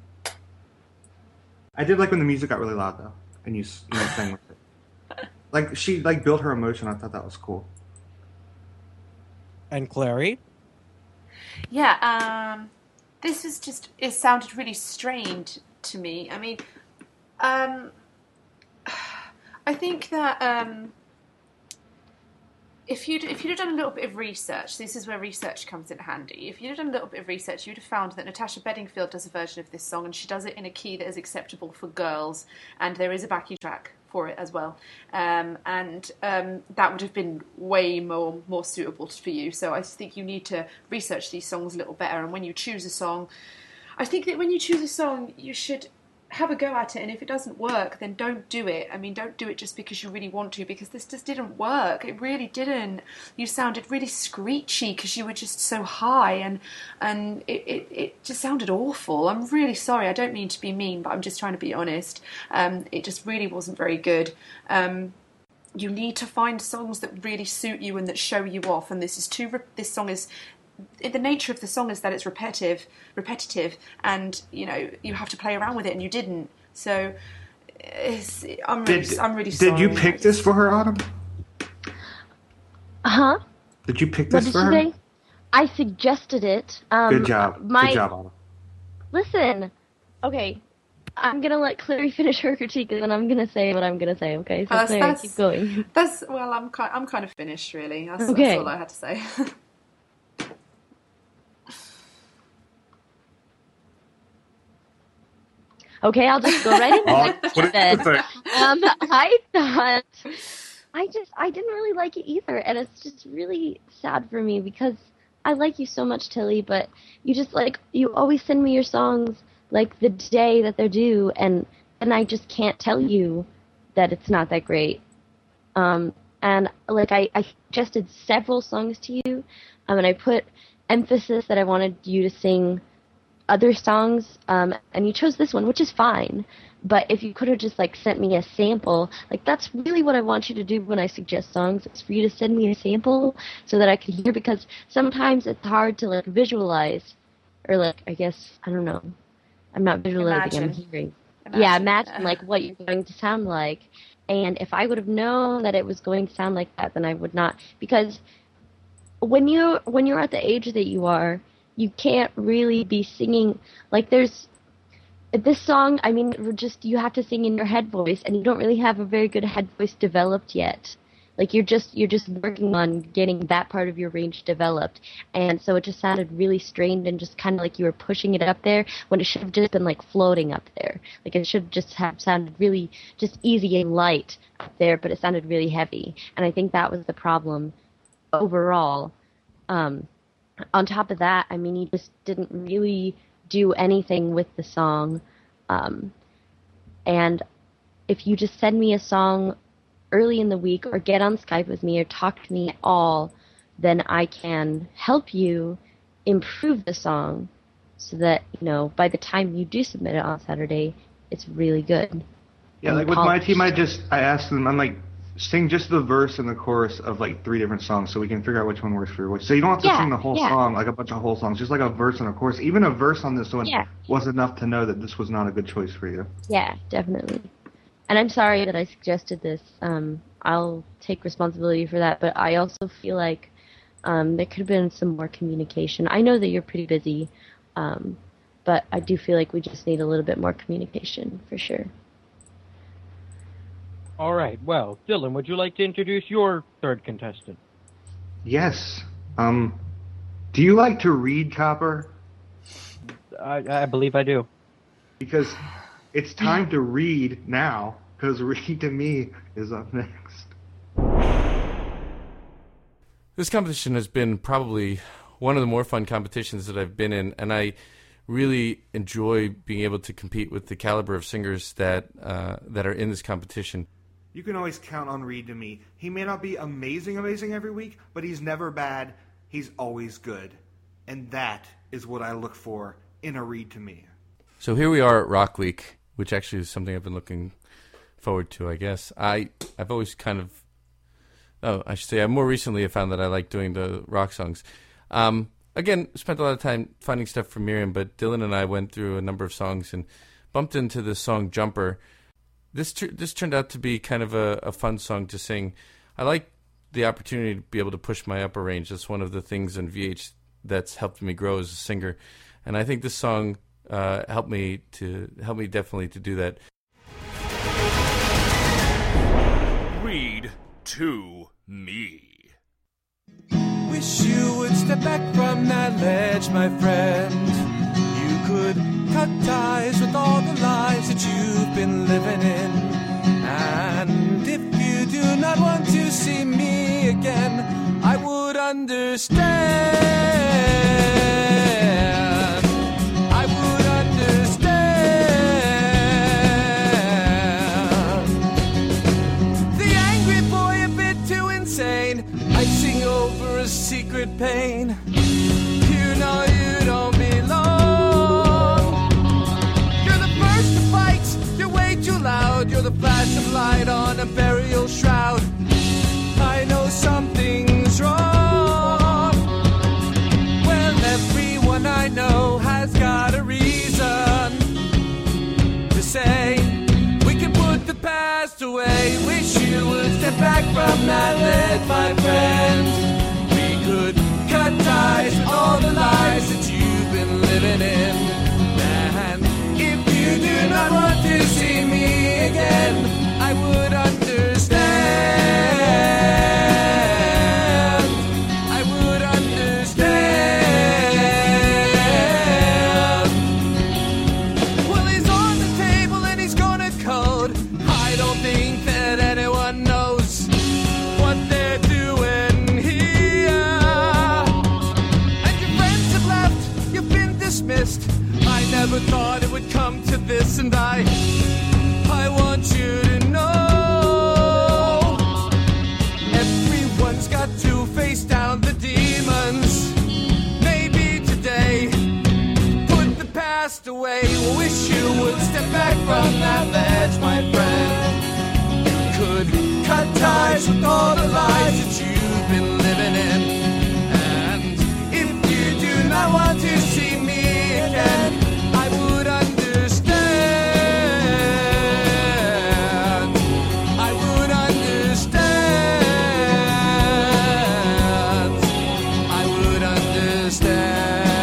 I did like when the music got really loud though, and you you know, sang with it. Like she like built her emotion. I thought that was cool. And Clary? Yeah, um, this is just, it sounded really strained to me. I mean, um, I think that um, if you'd, if you'd have done a little bit of research, this is where research comes in handy. If you'd have done a little bit of research, you'd have found that Natasha Bedingfield does a version of this song, and she does it in a key that is acceptable for girls, and there is a backing track for it as well, um, and um, that would have been way more more suitable for you. So I think you need to research these songs a little better, and when you choose a song, I think that when you choose a song, you should have a go at it, and if it doesn't work, then don't do it. I mean, don't do it just because you really want to, because this just didn't work. It really didn't. You sounded really screechy because you were just so high, and and it, it, it just sounded awful. I'm really sorry. I don't mean to be mean, but I'm just trying to be honest. Um, it just really wasn't very good. Um, you need to find songs that really suit you and that show you off, and this is too. Re- this song is. The nature of the song is that it's repetitive, repetitive, and you know you have to play around with it, and you didn't. So, it's, I'm really, did, I'm really sorry. Did you pick this for her, Autumn? Huh? Did you pick What this did for you her? say? I suggested it. Um, Good job. My, Good job, Autumn. Listen, okay, I'm gonna let Clary finish her critique, and then I'm gonna say what I'm gonna say. Okay, so Well, that's- Clary, that's- keep going. That's well, I'm kind, I'm kind of finished, really. That's, Okay. that's all I had to say. Okay, I'll just go right into Oh, like what you is said. it? Um, I thought I just I didn't really like it either, and it's just really sad for me because I like you so much, Tilly, but you just like you always send me your songs like the day that they're due, and and I just can't tell you that it's not that great. Um, and like I, I suggested several songs to you, um, and I put emphasis that I wanted you to sing other songs, um, and you chose this one, which is fine. But if you could have just like sent me a sample, like that's really what I want you to do when I suggest songs. It's for you to send me a sample so that I can hear, because sometimes it's hard to like visualize, or like I guess I don't know. I'm not visualizing. Imagine. I'm hearing. Imagine. Yeah, imagine like what you're going to sound like. And if I would have known that it was going to sound like that, then I would not. Because when you when you're at the age that you are, you can't really be singing like there's this song. I mean, we're just you have to sing in your head voice, and you don't really have a very good head voice developed yet. Like you're just you're just working on getting that part of your range developed, and so it just sounded really strained and just kind of like you were pushing it up there when it should have just been like floating up there. Like it should just have sounded really just easy and light up there, but it sounded really heavy, and I think that was the problem overall. Um, on top of that, I mean, you just didn't really do anything with the song, um, and if you just send me a song early in the week or get on Skype with me or talk to me at all, then I can help you improve the song so that, you know, by the time you do submit it on Saturday, it's really good. Yeah, and like with my polished. team, I just I asked them, I'm like, sing just the verse and the chorus of like three different songs so we can figure out which one works for which. So you don't have to Yeah, sing the whole yeah. song, like a bunch of whole songs, just like a verse and a chorus. Even a verse on this one Yeah. was enough to know that this was not a good choice for you. Yeah, definitely. And I'm sorry that I suggested this. Um, I'll take responsibility for that, but I also feel like um, there could have been some more communication. I know that you're pretty busy, um, but I do feel like we just need a little bit more communication, for sure. All right. Well, Dylan, would you like to introduce your third contestant? Yes. Um, do you like to read, Copper? I, I believe I do. Because it's time to read now, because Read to Me is up next. This competition has been probably one of the more fun competitions that I've been in, and I really enjoy being able to compete with the caliber of singers that uh, that are in this competition. You can always count on Reed to me. He may not be amazing, amazing every week, but he's never bad. He's always good. And that is what I look for in a Reed to me. So here we are at Rock Week, which actually is something I've been looking forward to, I guess. I, I've always kind of... Oh, I should say, I more recently have found that I like doing the rock songs. Um, again, spent a lot of time finding stuff from Miriam, but Dylan and I went through a number of songs and bumped into the song Jumper. This t- this turned out to be kind of a, a fun song to sing. I like the opportunity to be able to push my upper range. That's one of the things in V H that's helped me grow as a singer. And I think this song uh, helped me to help me definitely to do that. Read to me. Wish you would step back from that ledge, my friend. You could cut ties with all the lies that you've been living in. And if you do not want to see me again, I would understand. I would understand. The angry boy a bit too insane, icing over a secret pain. You know you don't belong. You're the first to fight, you're way too loud. You're the flash of light on a burial shroud. I know something's wrong. Well, everyone I know has got a reason to say we can put the past away. Wish you would step back from that ledge, my friend. We could cut ties with all the lies that you've been living in. And if you do not want to see me again, I would understand. I would understand. Well, he's on the table and he's gonna code. I don't think that anyone knows what they're doing here. And your friends have left, you've been dismissed. I never thought it would come to this, and I, I want you to know. Everyone's got to face down the demons. Maybe today, put the past away. Wish you would step back from that ledge, my friend. You could cut ties with all the lies that you've been living in. And if you do not want to see me again, I would understand. I would understand. I would understand.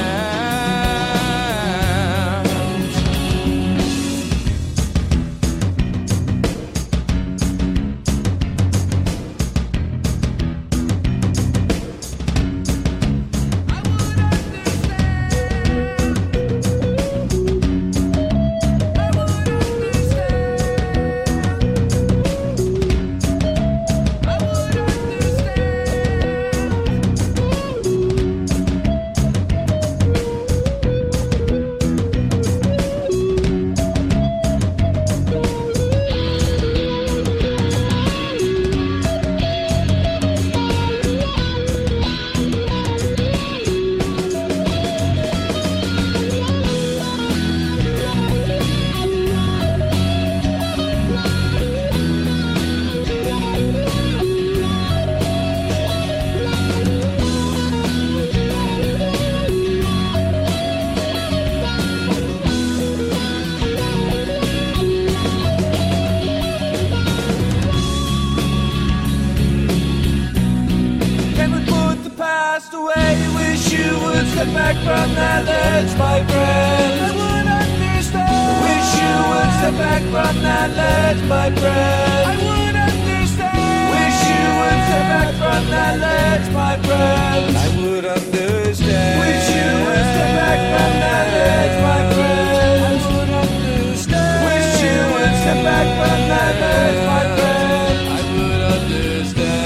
Step back from that ledge, my friend. I would understand. Wish you would step back from that ledge, my friend. I would understand. Wish you would step back from that ledge, my friend. I would understand. Wish you would step back from that ledge, my friend. I would understand. Wish you would step back from that ledge, my friend. I would understand.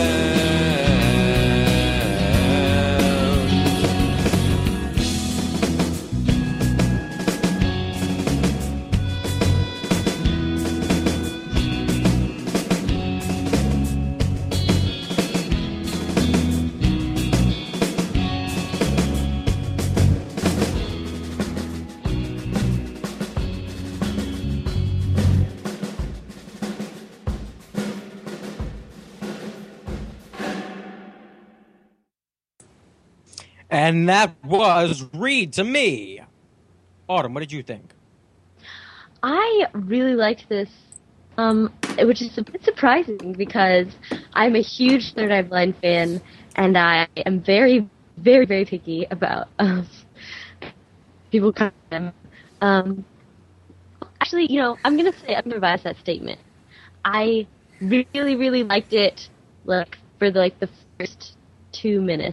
And that was Read to Me. Autumn, what did you think? I really liked this, um, which is a bit surprising because I'm a huge Third Eye Blind fan, and I am very, very, very picky about um, people coming to them. Um, actually, you know, I'm gonna say I'm gonna revise that statement. I really, really liked it, like for the, like the first two minutes.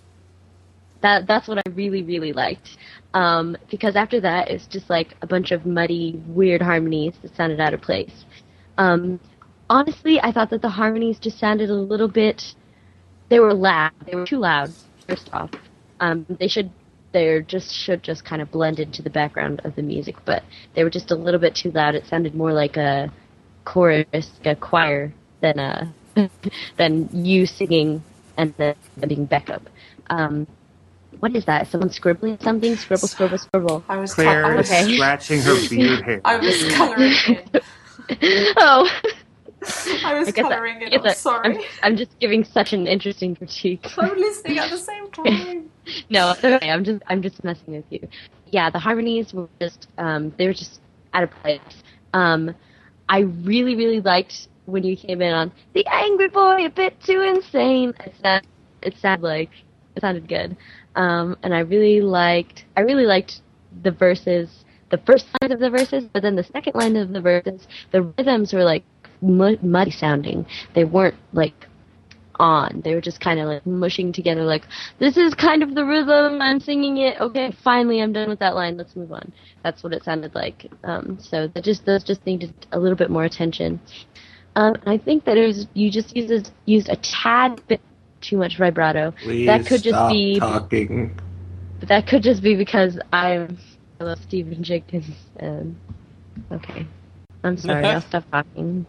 That that's what I really, really liked. Um, because after that, it's just like a bunch of muddy, weird harmonies that sounded out of place. Um, honestly, I thought that the harmonies just sounded a little bit. They were loud. They were too loud. First off, um, they should. They just should just kind of blend into the background of the music, but they were just a little bit too loud. It sounded more like a chorus, a choir, than a than you singing and then being backup. Um, What is that? Someone scribbling something? Scribble, scribble, scribble. I was Claire I is was, scratching her beard hair. I was colouring in. Oh. I was I guess colouring I- in. I guess I'm I- sorry. I'm, I'm just giving such an interesting critique. I'm listening at the same time. No, it's okay. I'm just I'm just messing with you. Yeah, the harmonies were just um, they were just out of place. Um, I really really liked when you came in on the angry boy, a bit too insane. It sounded, it sounded like it sounded good, um, and I really liked I really liked the verses, the first line of the verses, but then the second line of the verses, the rhythms were like mu- muddy sounding. They weren't like on. They were just kind of like mushing together like, this is kind of the rhythm, I'm singing it, okay, finally I'm done with that line, let's move on. That's what it sounded like. Um, so that just those just needed a little bit more attention. Um, I think that it was, you just used, used a tad bit too much vibrato. Please that could just stop be talking. But that could just be because I'm I love Stephen Jenkins and okay. I'm sorry, I'll stop talking.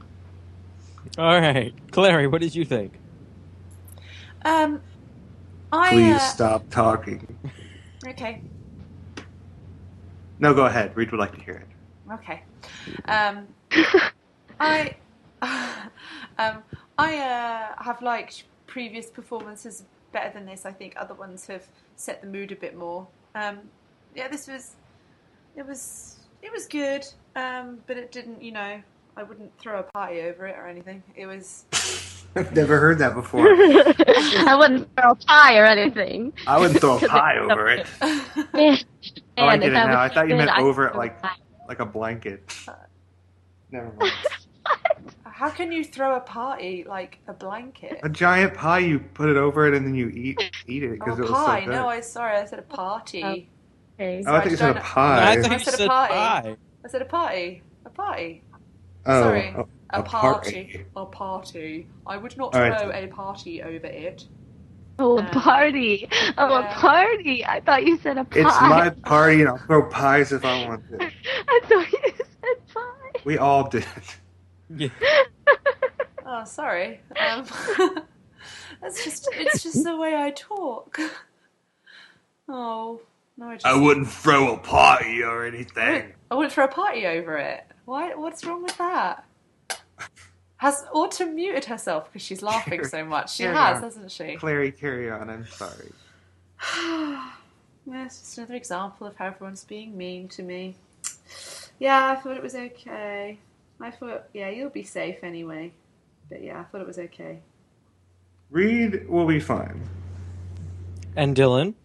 All right. Clary, what did you think? Um, I. Please uh, stop talking. Okay. No, go ahead. Reed would like to hear it. Okay. Um, I. um, I uh, have liked previous performances better than this. I think other ones have set the mood a bit more. Um, yeah, this was. It was. It was good. Um, but it didn't. You know, I wouldn't throw a party over it or anything. It was. I've never heard that before. I wouldn't throw a pie or anything. I wouldn't throw a pie over it. Man, Oh, I man, get if it now. was I thought you good, meant I'd over it throw a like pie. like a blanket. Never mind. How can you throw a party like a blanket? A giant pie, you put it over it and then you eat eat it Oh, because a it was pie. so good. No, I sorry, I said a party. Okay. Oh, I think you said a Don't- pie. I thought I you said a said party. pie. I said a party. A party. Oh, Sorry. a, A, a party. A party. I would not All right. throw a party over it. Oh, a Um, party. Oh, yeah. a party. I thought you said a pie. It's my party and I'll throw pies if I want to. I thought you said pie. We all did. Yeah. Oh, sorry. Um, that's just, it's just the way I talk. Oh, no, I just... I wouldn't throw a party or I anything. wouldn't, I wouldn't throw a party over it. Why? What's wrong with that? Has Autumn muted herself because she's laughing so much? She Carry has, on. hasn't she? Clary, carry on. I'm sorry. Yeah, it's just another example of how everyone's being mean to me. Yeah, I thought it was okay. I thought, yeah, you'll be safe anyway. But yeah, I thought it was okay. Reed will be fine. And Dylan?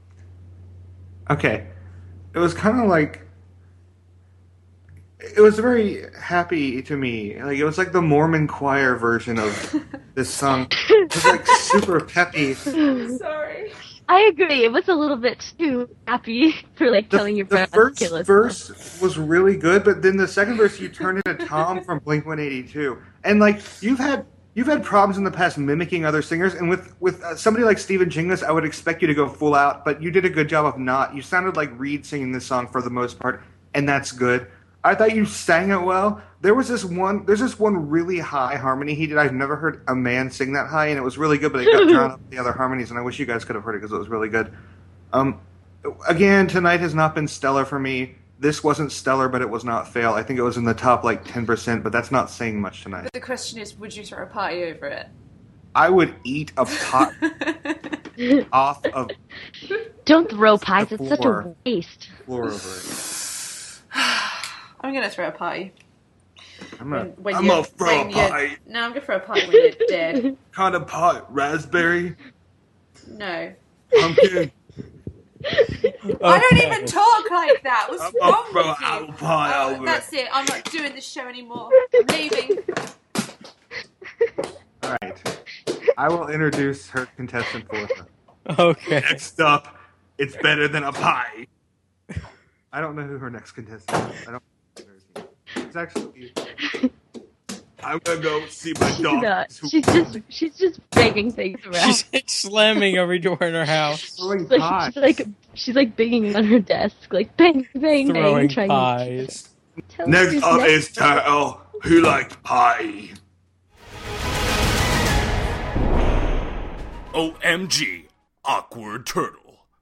Okay. It was kind of like... It was very happy to me. Like, it was like the Mormon choir version of this song. It was like super peppy. Sorry. I agree. It was a little bit too happy for like The, telling your the friends to first kill us. verse was really good, but then the second verse you turned into Tom from Blink one eighty-two, and like you've had you've had problems in the past mimicking other singers, and with with uh, somebody like Stephen Jenkins, I would expect you to go full out, but you did a good job of not. You sounded like Reed singing this song for the most part, and that's good. I thought you sang it well. There was this one. There's this one really high harmony he did. I've never heard a man sing that high, and it was really good. But it got drowned out with the other harmonies, and I wish you guys could have heard it because it was really good. Um, again, tonight has not been stellar for me. This wasn't stellar, but it was not fail. I think it was in the top like ten percent, but that's not saying much tonight. But the question is, would you throw a party over it? I would eat a pot. off of Don't throw pies. The It's such a floor. waste. floor over it. I'm gonna throw a party. I'm When, a, when I'm you're- a throw a when you're- pie. No, I'm gonna throw a party when you're dead. Kind of pot, raspberry, No. pumpkin. I don't even talk like that. What's I'm wrong a throw with you? apple pie Oh, over that's it. it. I'm not doing this show anymore. I'm leaving. All right. I will introduce her contestant for her. Okay. Next up, it's better than a pie. I don't know who her next contestant is. I don't know. It's actually. I'm gonna go see my She's dog. not. She's just she's just banging things around. She's like slamming every door in her house. throwing She's like, pies. she's like she's like banging on her desk, like bang bang Throwing bang, trying pies. to tell Next who's up next. is Turtle, who likes pie. O M G, Awkward Turtle.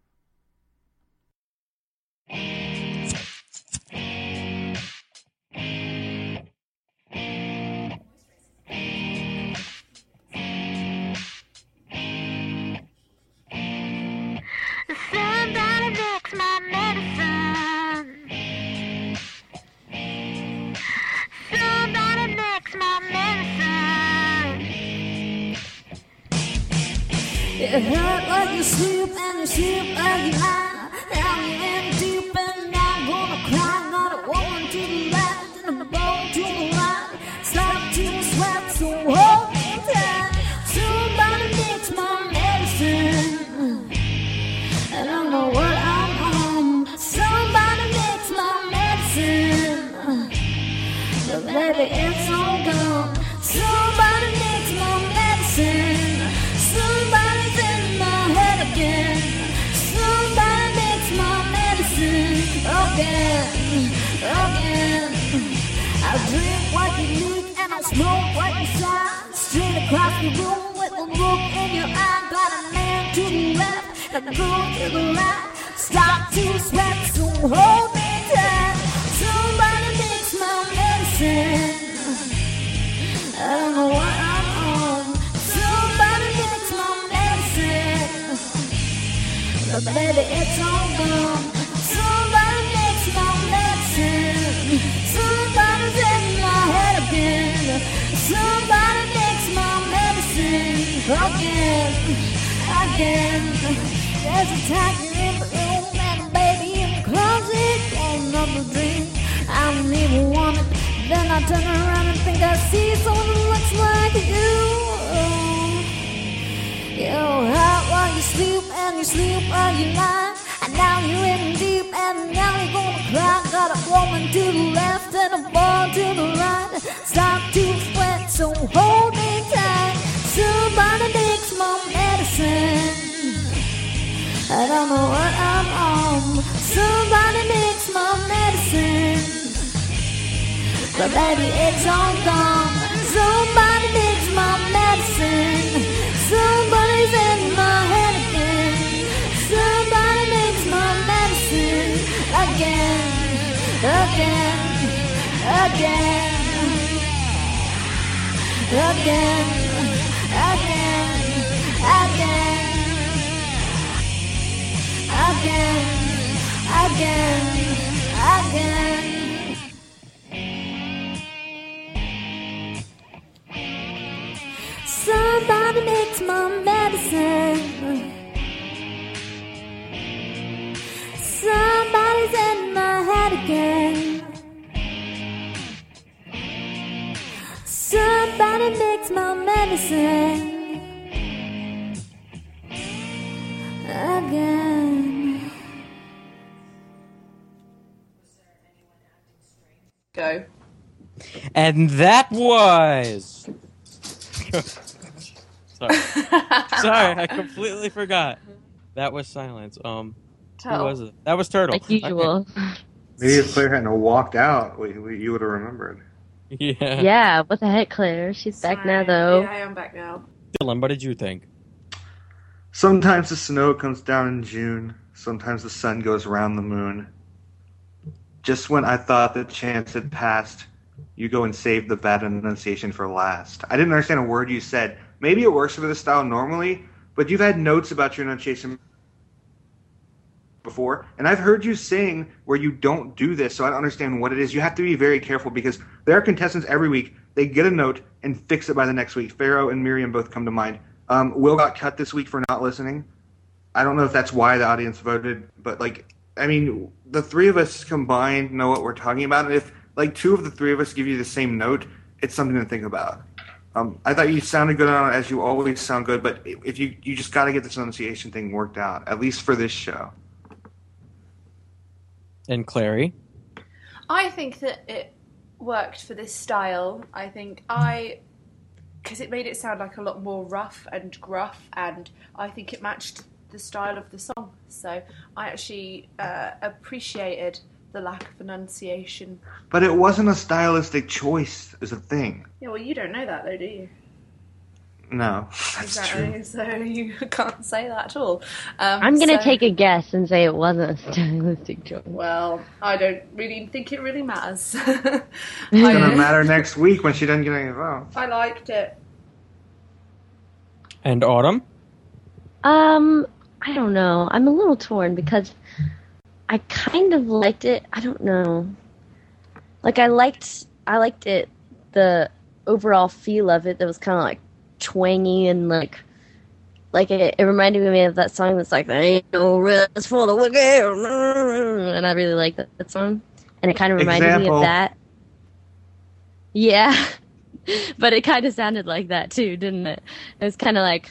Somebody makes my medicine. Somebody makes my medicine. It hurt like you sleep and you sleep like you lie. Now you're in deep and I'm gonna cry. Got a woman to the left and a bone to the right. Stop to sweat, so hold me tight. Somebody makes my medicine. I don't know what I'm on. Somebody makes my medicine. But baby, it's all gone. Somebody makes my medicine. Somebody's in my head again. Somebody makes my medicine again, again. I drink what you need and I smoke what you sigh. Straight across the room with a look in your eye. Got a man to the left and a girl to the right. Stop to sweat, so hold me tight. Somebody makes my medicine. I don't know what I'm on. Somebody makes my medicine. But baby, it's all gone. Somebody makes my medicine. Somebody's in my head again. Somebody makes my medicine again, again. There's a tiger in the room and a baby in the closet. Oh, another dream. I don't even want it. Then I turn around and think I see someone who looks like you. You're out while you sleep and you sleep while you lie. And now you're in deep and now you're gonna cry. Got a woman to the left and a boy to the right. Stop to sweat, so hold me tight. Somebody makes my medicine. I don't know what I'm on. Somebody makes my medicine. But baby, it's all gone. Somebody makes my medicine. Somebody's in my head again. Somebody makes my medicine again, again, again, again, again, again, again, again, again. Somebody makes my medicine. Somebody's in my head again. Somebody makes my medicine again. Go. And that was. Sorry. Sorry, I completely forgot. That was silence. Um, who Turtle. was it? That was Turtle. Like usual. Maybe if Claire hadn't walked out, we, we, you would have remembered. Okay. Yeah. Yeah, what the heck, Claire? She's back now, though. Yeah, I am back now. Dylan, what did you think? Sometimes the snow comes down in June. Sometimes the sun goes around the moon. Just when I thought the chance had passed, you go and save the bad enunciation for last. I didn't understand a word you said. Maybe it works for this style normally, but you've had notes about your enunciation before, and I've heard you sing where you don't do this, so I don't understand what it is. You have to be very careful because there are contestants every week. They get a note and fix it by the next week. Pharaoh and Miriam both come to mind. Um, Will got cut this week for not listening. I don't know if that's why the audience voted, but like, I mean, the three of us combined know what we're talking about, and if like two of the three of us give you the same note, it's something to think about. Um, I thought you sounded good on it, as you always sound good, but if you you just got to get this enunciation thing worked out, at least for this show. And Clary? I think that it worked for this style. I think I, because it made it sound like a lot more rough and gruff, and I think it matched the style of the song. So I actually uh, appreciated the lack of enunciation. But it wasn't a stylistic choice, is a thing. Yeah, well, you don't know that though, do you? No, that's exactly. true. So you can't say that at all. Um, I'm going to so- take a guess and say it wasn't a stylistic choice. Well, I don't really think it really matters. It's going to matter next week when she doesn't get any votes. I liked it. And Autumn? Um, I don't know. I'm a little torn because I kind of liked it. I don't know. Like I liked, I liked it. The overall feel of it that was kind of like twangy and like, like it, it reminded me of that song that's like there ain't no rest for the wicked, and I really like that, that song, and it kind of reminded Example. me of that. Yeah, but it kind of sounded like that too, didn't it? It was kind of like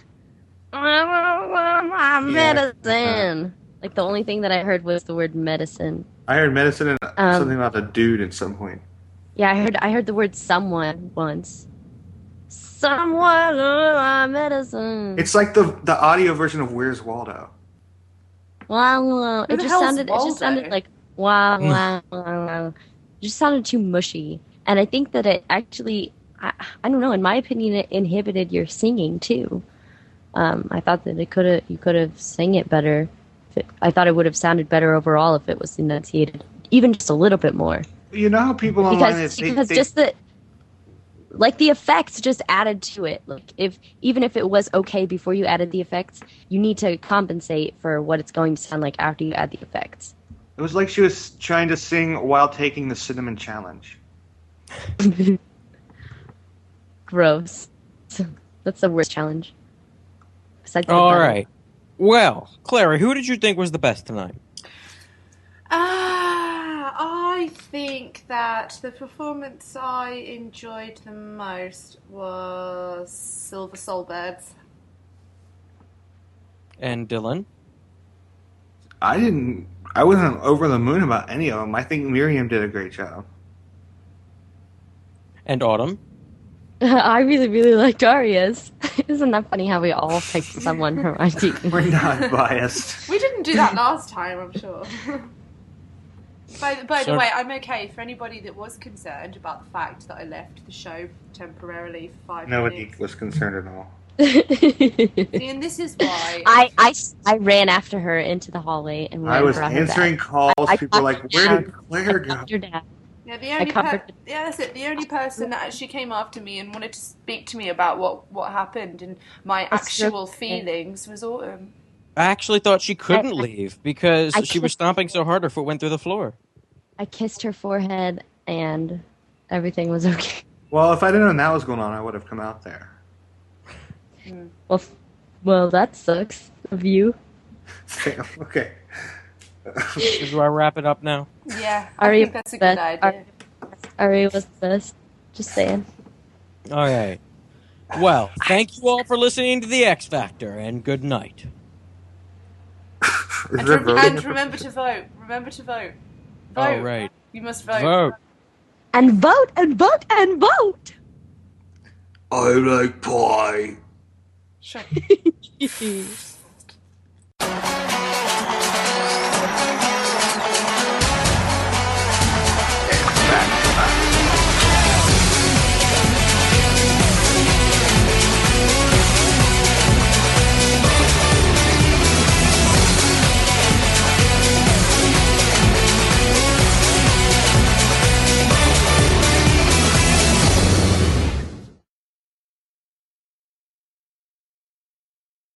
my medicine. Like the only thing that I heard was the word medicine. I heard medicine and Um, something about a dude at some point. Yeah, I heard I heard the word someone once. Someone, uh, medicine. It's like the the audio version of Where's Waldo. Wow, wow. Who It the just hell's sounded. It just Waldo? sounded like wow, wow, wow, wow. It just sounded too mushy, and I think that it actually, I, I don't know. In my opinion, it inhibited your singing too. Um, I thought that it could have you could have sang it better. If it, I thought it would have sounded better overall if it was enunciated even just a little bit more. You know how people online Because they, they, because they, just the like the effects just added to it. Like if even if it was okay before you added the effects, you need to compensate for what it's going to sound like after you add the effects. it was like she was trying to sing while taking the cinnamon challenge. Gross. That's the worst challenge. Besides the All battle. right. Well, Clary, who did you think was the best tonight? Ah, I think that the performance I enjoyed the most was Silver Soulbirds. And Dylan? I didn't. I wasn't over the moon about any of them. I think Miriam did a great job. And Autumn? I really, really liked Aria's. Isn't that funny how we all picked someone from our team? We're not biased. We didn't do that last time, I'm sure. by by So- the way, I'm okay for anybody that was concerned about the fact that I left the show temporarily for five Nobody minutes. was concerned at all. See, and this is why I, I, I ran after her into the hallway and I ran was brought her answering back. calls. I- I People were like, calmed "Where her did Claire go?" calmed her down. Yeah, the I only covered per- yeah, that's it. The only person that actually came after me and wanted to speak to me about what, what happened and my That's actual so- feelings was Autumn. I actually thought she couldn't I- leave because I she was kissed- stomping so hard her foot went through the floor. I kissed her forehead and everything was okay. Well, if I didn't know that was going on, I would have come out there. Well, f- well, that sucks of you. Okay. Do I wrap it up now? Yeah, I Aria think that's a was good the- idea. Aria was the best. Just saying. All right. Well, thank you all for listening to the X Factor, and good night. Is And, there rem- voting? and remember to vote. Remember to vote. Vote. All right. You must vote. Vote. And vote and vote and vote. I like pie. Sure.